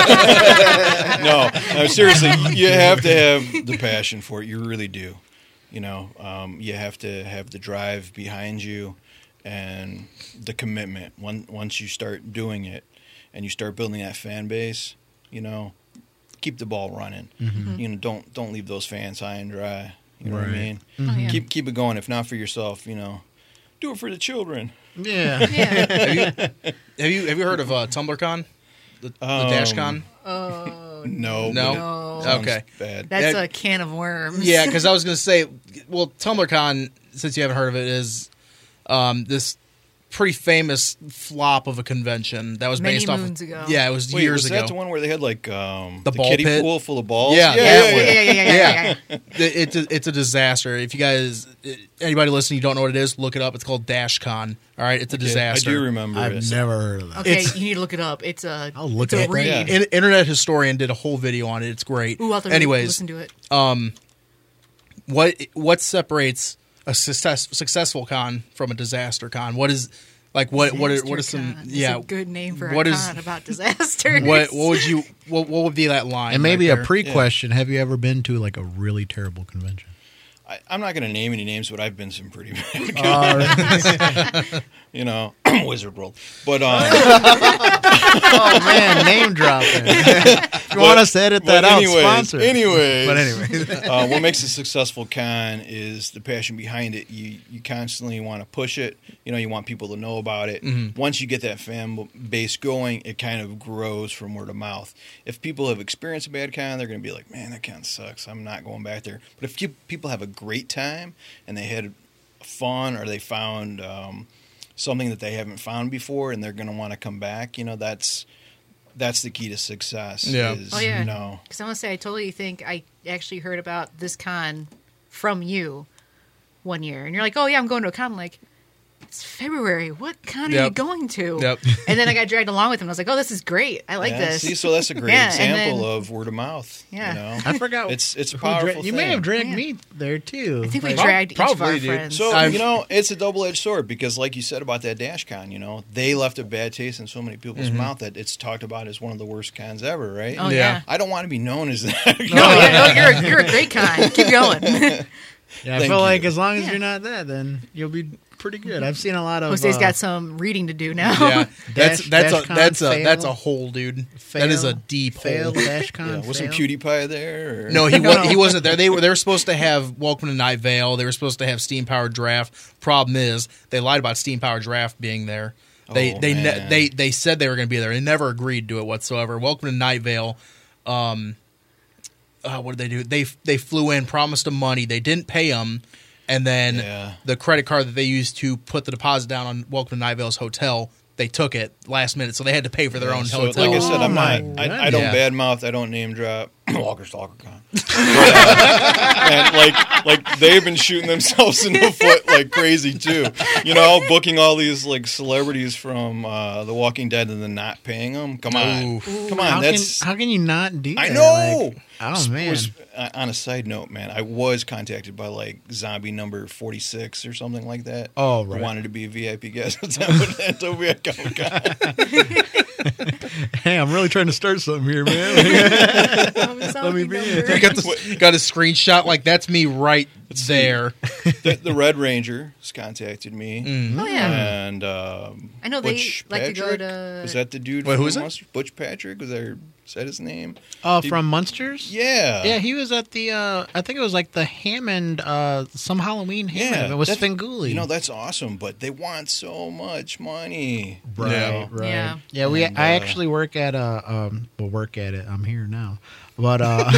no, no, seriously, you have to have the passion for it. You really do. You know, um, you have to have the drive behind you and the commitment. One, once you start doing it and you start building that fan base, you know, keep the ball running. Mm-hmm. You know, don't don't leave those fans high and dry. You know what I Right. mean? Oh, yeah. Keep keep it going. If not for yourself, you know, do it for the children. Yeah. Yeah. have you have you heard of uh, TumblrCon? The, the Um, DashCon? Oh, No, No? but it no. sounds Okay. bad. That's Yeah. a can of worms. Yeah, because I was going to say, well, TumblrCon, since you haven't heard of it, is um, this pretty famous flop of a convention that was Many based off. moons of, ago. Yeah, it was Wait, years was ago. that the one where they had like um, The the, ball kiddie pit? pool full of balls? Yeah, Yeah, that yeah, one. yeah, yeah, yeah, yeah, yeah. It- it's a, it's a disaster. If you guys, anybody listening, you don't know what it is, look it up. It's called DashCon. All right, it's a Okay, disaster. I do remember I've it. never heard of that. Okay, It's- you need to look it up. It's a. I'll look it's a it up. read. Yeah. In- Internet historian did a whole video on it. It's great. Ooh, I'll have to Anyways, listen to it. um, what what separates a success, successful con from a disaster con? What is like what what are, what is some Disaster Con. yeah It's a good name for what a is- con about disasters. what what would you what what would be that line? And maybe right a there? pre-question: have you ever been to like a really terrible convention? I, I'm not going to name any names, but I've been some pretty bad, you know, Wizard World. But um, Oh man, name dropping. If you want us to edit that but out, anyways, sponsor. anyways, But anyway, uh, what makes a successful con is the passion behind it. You you constantly want to push it. You know, you want people to know about it. Mm-hmm. Once you get that fan base going, it kind of grows from word of mouth. If people have experienced a bad con, they're going to be like, "Man, that con sucks. I'm not going back there." But if you, people have a great time and they had fun, or they found um, something that they haven't found before, and they're going to want to come back, you know, that's that's the key to success. Yeah. Is, Oh yeah. You know, Because I want to say, I totally think I actually heard about this con from you one year, and you're like, "Oh yeah, I'm going to a con." I'm like, it's February. What con are you Yep. going to? Yep. And then I got dragged along with him. I was like, "Oh, this is great. I like yeah, this." See, so that's a great Yeah, and example then- of word of mouth. Yeah. You know? I forgot. It's it's a who dra- powerful you thing. may have dragged Yeah. me there too. I think we Like, dragged each of probably, our dude. friends. So I've- you know, it's a double-edged sword because, like you said about that DashCon, you know, they left a bad taste in so many people's Mm-hmm. mouth that it's talked about as one of the worst cons ever, right? oh Yeah. yeah. I don't want to be known as that. No, yeah, no, you're a, you're a great con. Keep going. Yeah, I Thank feel like you. as long as Yeah. you're not that, then you'll be pretty good. I've seen a lot of. Jose's uh, got some reading to do now. Yeah, that's Dash- that's a DashCon that's a fail. that's a hole, dude. That is a Fail. deep fail hole. DashCon. Yeah, wasn't fail. PewDiePie there? Or? No, he wa- he wasn't there. They were they were supposed to have Welcome to Night Vale. They were supposed to have Steam Powered Draft. Problem is, they lied about Steam Powered Draft being there. They Oh, they ne- man. they they said they were going to be there. They never agreed to it whatsoever. Welcome to Night Vale. Um, uh, what did they do? They they flew in, promised them money. They didn't pay them, and then Yeah. the credit card that they used to put the deposit down on Welcome to Night Vale's hotel, they took it last minute, so they had to pay for their own so, hotel. like I said, Oh I'm my not. I, I don't goodness. badmouth. I don't name drop. Walker Stalker Con. But, uh, and like, like they've been shooting themselves in the foot like crazy too. You know, booking all these like celebrities from uh, The Walking Dead and then not paying them. Come on, Oof. come on. How that's can how can you not do that? I know. Like, oh man. Was- uh, on a side note, man, I was contacted by like zombie number forty-six or something like that. Oh, who right. wanted to be a V I P guest at Tobia Comic Con. Hey, I'm really trying to start something here, man. Let me be in. You got the got a screenshot like that's me right there. the, the Red Ranger has contacted me. Mm. Oh yeah. And um, I know they Butch like to go Patrick? to- Was that the dude Wait, from who is the it? Munsters? Butch Patrick? Was there, is that his name? Oh, Did- from Munsters? Yeah. Yeah, he was at the, uh, I think it was like the Hammond, uh, some Halloween Hammond. Yeah, it was that's- Svengoolie. You know, that's awesome, but they want so much money. Right, Yeah. right. Yeah. Yeah, we. And, I uh, actually work at a. Um, well, work at it. I'm here now, but uh,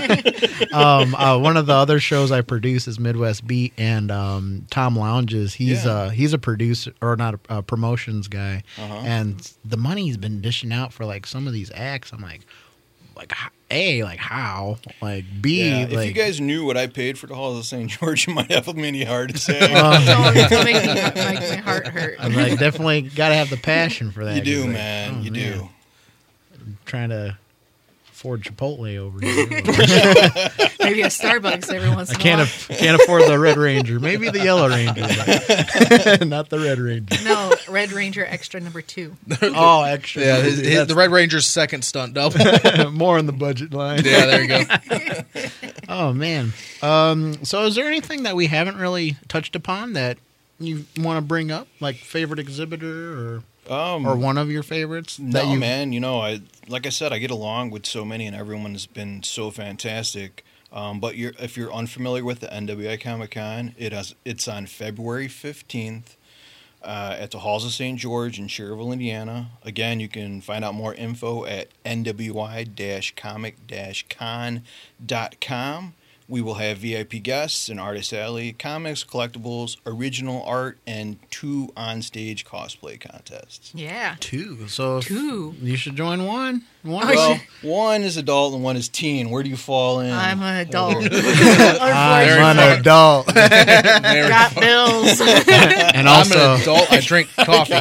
um, uh, one of the other shows I produce is Midwest Beat, and um, Tom Lounges. He's Yeah. uh he's a producer or not a, a promotions guy, Uh-huh. and the money he's been dishing out for like some of these acts. I'm like, like h- a like how like b Yeah, if like you guys knew what I paid for the Halls of Saint George, you might have a mini heart attack. Oh, it's gonna make, me, make my heart hurt. I'm like definitely got to have the passion for that. you do, 'cause, like, man. oh, you do. Trying to afford Chipotle over here. Maybe a Starbucks every once I in a can't while. aff- can't afford the Red Ranger. Maybe the Yellow Ranger, but not the Red Ranger. No, Red Ranger Extra number two. Oh, extra. Yeah, his, his, the Red Ranger's second stunt double. More on the budget line. Yeah, there you go. Oh man. Um, so, is there anything that we haven't really touched upon that you want to bring up, like favorite exhibitor or Um, or one of your favorites? No, that you, man. You know, I like I said, I get along with so many, and everyone's been so fantastic. Um, but you're, if you're unfamiliar with the N W I Comic Con, it has it's on February fifteenth uh, at the Halls of Saint George in Cherville, Indiana. Again, you can find out more info at N W I comic con dot com. We will have V I P guests, an artist alley, comics, collectibles, original art, and two on-stage cosplay contests. Yeah. two. So if- Two. You should join one. One. Oh, Well, yeah. one is adult and one is teen. Where do you fall in? I'm an adult. I'm Unfortunately. an adult, Got bills. and I'm also an adult. I drink coffee.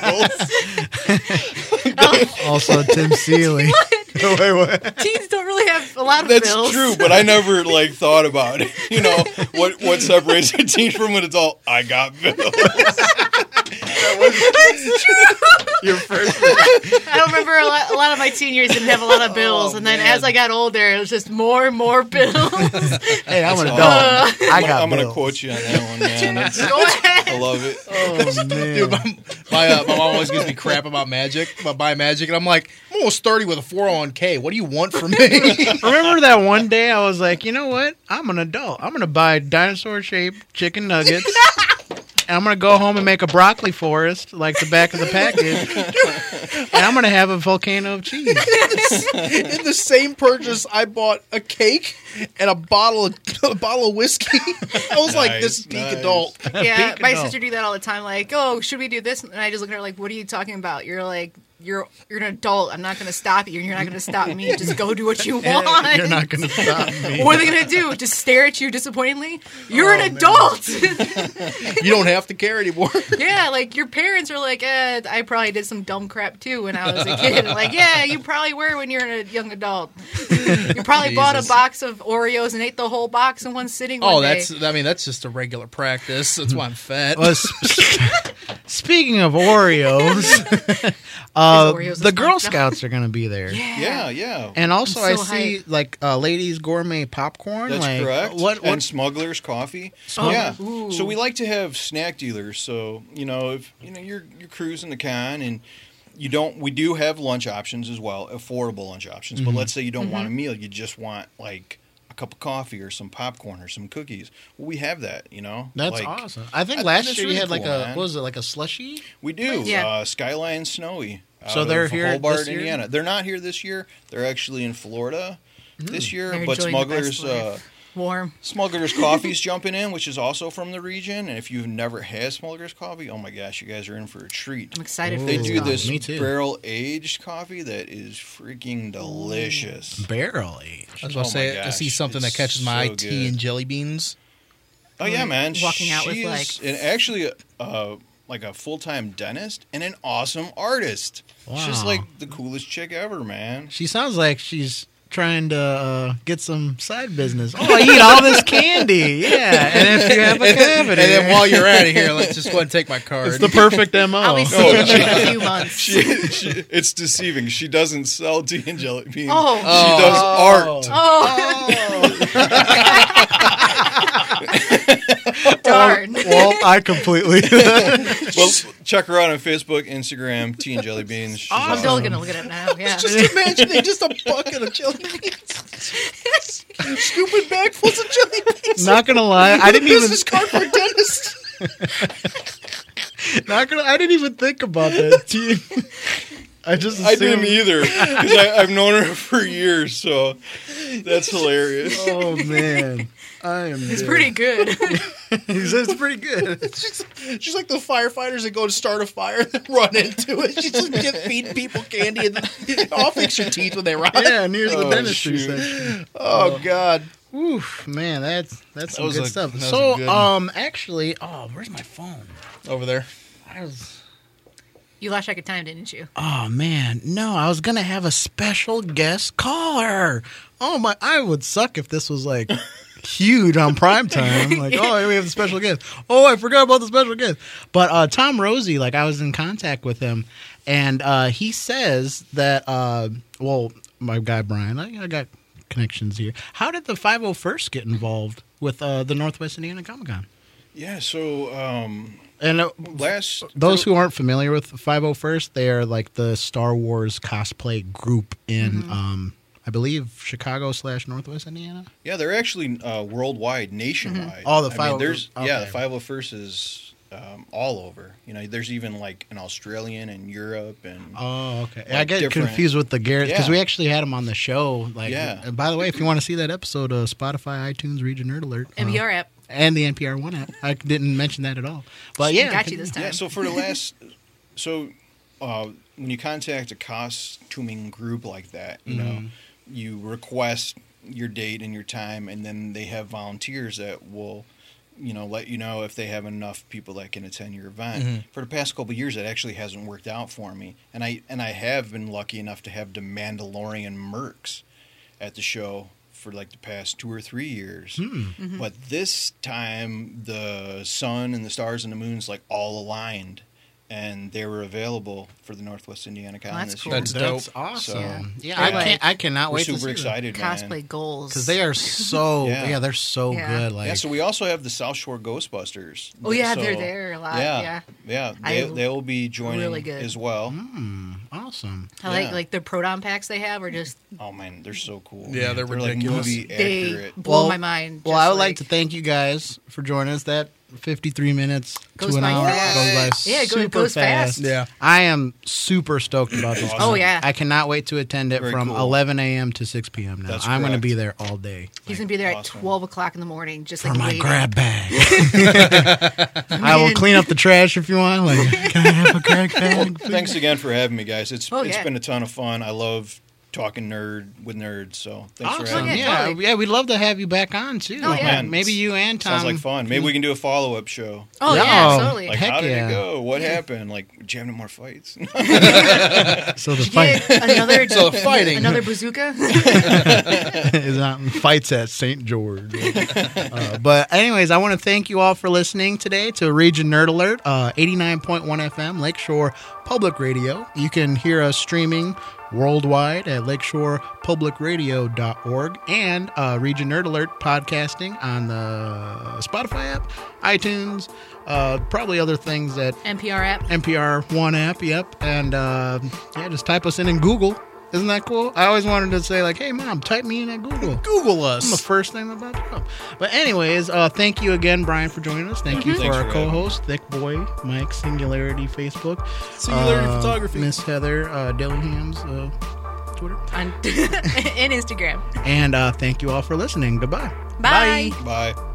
also Tim Seeley. Wait, what? Teens don't really have a lot of That's bills. true, but I never like thought about it. You know what? What separates a teen from an adult? I got bills. Your first. I don't remember a lot, a lot of my teen years didn't have a lot of bills, Oh, and then man. as I got older, it was just more and more bills. Hey, I'm an That's adult. awesome. I I'm, got I'm gonna bills. quote you on that one, man. That's, Go ahead. I love it. Oh man. Dude, my my, uh, my mom always gives me crap about magic, about buying magic, and I'm like, I'm almost thirty with a four oh one k. What do you want from me? Remember that one day I was like, you know what? I'm an adult. I'm gonna buy dinosaur-shaped chicken nuggets. And I'm gonna go home and make a broccoli forest like the back of the package, and I'm gonna have a volcano of cheese. In the same purchase, I bought a cake and a bottle of a bottle of whiskey. I was like, this is Nice, peak nice. adult. Yeah, Peak my adult. sister do that all the time. Like, oh, should we do this? And I just look at her like, what are you talking about? You're like, you're you're an adult. I'm not going to stop you, and you're not going to stop me. Just go do what you want. You're not gonna stop me. What are they going to do? Just stare at you disappointingly? You're Oh, an man. adult. You don't have to care anymore. Yeah, like your parents are like, eh, I probably did some dumb crap too when I was a kid. Like, yeah, you probably were when you're a young adult. You probably bought a Jesus. box of Oreos and ate the whole box in one sitting. One Oh, day. that's I mean that's just a regular practice. That's why I'm fat. Well, s- speaking of Oreos, uh, Oreos the a Girl sponge? Scouts are gonna be there. Yeah, yeah. And also, I'm I so see hyped. like uh, ladies gourmet popcorn. That's like, correct. What? And What? Smuggler's Coffee. Oh, yeah. ooh. So we like to have snack dealers. So you know, if you know you're you're cruising the con and you don't, we do have lunch options as well, affordable lunch options. But let's say you don't want a meal, you just want like a cup of coffee or some popcorn or some cookies. Well, we have that. You know, That's Like, awesome. I think I- last that's year you really had like cool, a man. what was it like a slushy? We do. Yeah. Uh, Skyline Snowy. So out they're of here Hobart, this year? Indiana. They're not here this year. They're actually in Florida this year. They're but enjoying the best Smuggler's uh, life. Warm. Smuggler's Coffee's jumping in, which is also from the region. And if you've never had Smuggler's Coffee, oh my gosh, you guys are in for a treat. I'm excited for They this do stuff. this Me too. barrel aged coffee that is freaking delicious. Barrel aged. I was about to Oh say my I see gosh, something that it's catches my so eye: tea good. and jelly beans. Oh yeah, man. Walking out with, She is like- an, actually uh, like a full time dentist and an awesome artist. She's Wow. like the coolest chick ever, man. She sounds like she's trying to uh, get some side business. Oh, I eat all this candy. Yeah, and if you have a cavity, And then while you're out of here, let's just go ahead and take my card. it's the perfect M O. I'll be seeing you in a few months. She, she, it's deceiving. She doesn't sell tea and jelly beans. Oh. She does art. Oh, darn. Well, I completely. Well, check her out on Facebook, Instagram, Tea and Jelly Beans. She's I'm awesome. still gonna look at it now. Yeah. Just imagining just a bucket of jelly beans. Scooping bagfuls of jelly beans. Not gonna lie, I didn't even. Business card for a dentist. Not gonna. I didn't even think about that. Tea. I just. I didn't assumed- either because I've known her for years, so that's hilarious. Oh man, I am. It's dead. pretty good. He says it's pretty good. She's, she's like the firefighters that go to start a fire and then run into it. She's just get, feeding people candy and then I'll fix your teeth when they rot. Yeah, and here's the Oh, dentistry shoot. section. Oh, God. Oof, man, that's that's some was good a- stuff. that was So, a good- um, actually, oh, where's my phone? Over there. I was. You lost track of time, didn't you? Oh man, no! I was gonna have a special guest caller. Oh my! I would suck if this was like huge on prime time. Like, oh, we have a special guest. Oh, I forgot about the special guest. But uh, Tom Rosie, like, I was in contact with him, and uh, he says that. Uh, well, my guy Brian, I, I got connections here. How did the five oh first get involved with uh, the Northwest Indiana Comic Con? Yeah, so um, And uh, last those who aren't familiar with five oh first, they are like the Star Wars cosplay group in, um, I believe, Chicago slash Northwest Indiana. yeah, they're actually uh, worldwide, nationwide. Oh, the I mean, five oh- there's yeah, okay. the five oh first is um, all over. You know, there's even like an Australian and Europe and Oh, okay. Like I get different- confused with the Garrett because Yeah. we actually had him on the show. Like, Yeah. and by the way, if you want to see that episode of Spotify, iTunes, Region Nerd Alert, uh, M B R app. and the N P R One app, I didn't mention that at all. But yeah, Got you this time. yeah. So for the last, so uh, when you contact a costuming group like that, you know, you request your date and your time, and then they have volunteers that will, you know, let you know if they have enough people that can attend your event. For the past couple of years, it actually hasn't worked out for me, and I and I have been lucky enough to have the Mandalorian mercs at the show for like the past two or three years. But this time, the sun and the stars and the moons like all aligned, and they were available for the Northwest Indiana Con that's this cool. year. That's that's dope. awesome. Yeah. Yeah, They're I like- can't. I cannot We're wait to super see excited, Cosplay man. goals. because they are so Yeah. yeah, they're so Yeah. good. Like Yeah, so we also have the South Shore Ghostbusters. Oh, yeah, So- they're there a lot. Yeah, Yeah. yeah, I- they they will be joining really good. as well. mm, awesome. I like Yeah. like the proton packs they have are just Oh man, they're so cool. Yeah, they're like ridiculous. movie they accurate. blow Well- my mind. Well, just I would like to thank you guys for joining us. That fifty-three minutes Goes to an by hour fast. goes by Yeah, it go- it super goes fast. Yeah. I am super stoked about this. Awesome. Oh, yeah. I cannot wait to attend it Very from cool. eleven a.m. to six p.m. Now That's I'm going to correct. be there all day He's gonna be there Awesome. at twelve o'clock in the morning, just for like my waiting. grab bag. I will Man. clean up the trash if you want. Like, can I have a grab bag? Thanks again for having me, guys. It's Oh, it's yeah. been a ton of fun. I love talking nerd with nerds. So thanks for Awesome. having yeah, me. Yeah, totally. yeah, we'd love to have you back on too. Oh, yeah. Man, Maybe you and Tom. Sounds like fun. Maybe we can do a follow up show. Oh Yeah. yeah, totally. Like, Heck how did yeah. it go? What happened? Like, did you have any more fights? So the Did you fight get another So fighting. another bazooka. is on fights at Saint George. Uh, but anyways, I want to thank you all for listening today to Region Nerd Alert, uh, eighty-nine point one F M, Lakeshore Public Radio. You can hear us streaming worldwide at lakeshore public radio dot org and uh, Region Nerd Alert podcasting on the Spotify app, iTunes, uh, probably other things that N P R app. N P R One app, yep. And uh, yeah, just type us in in Google. Isn't that cool? I always wanted to say, like, hey, Mom, type me in at Google. Google I'm the us. first thing I'm about to come. But anyways, uh, thank you again, Brian, for joining us. Thank you for Thanks our for having me. co-host, Thick Boy, Mike, Singularity Facebook. Singularity uh, Photography. Miss Heather uh, Dillingham's uh, Twitter. On and Instagram. And uh, thank you all for listening. Goodbye. Bye. Bye.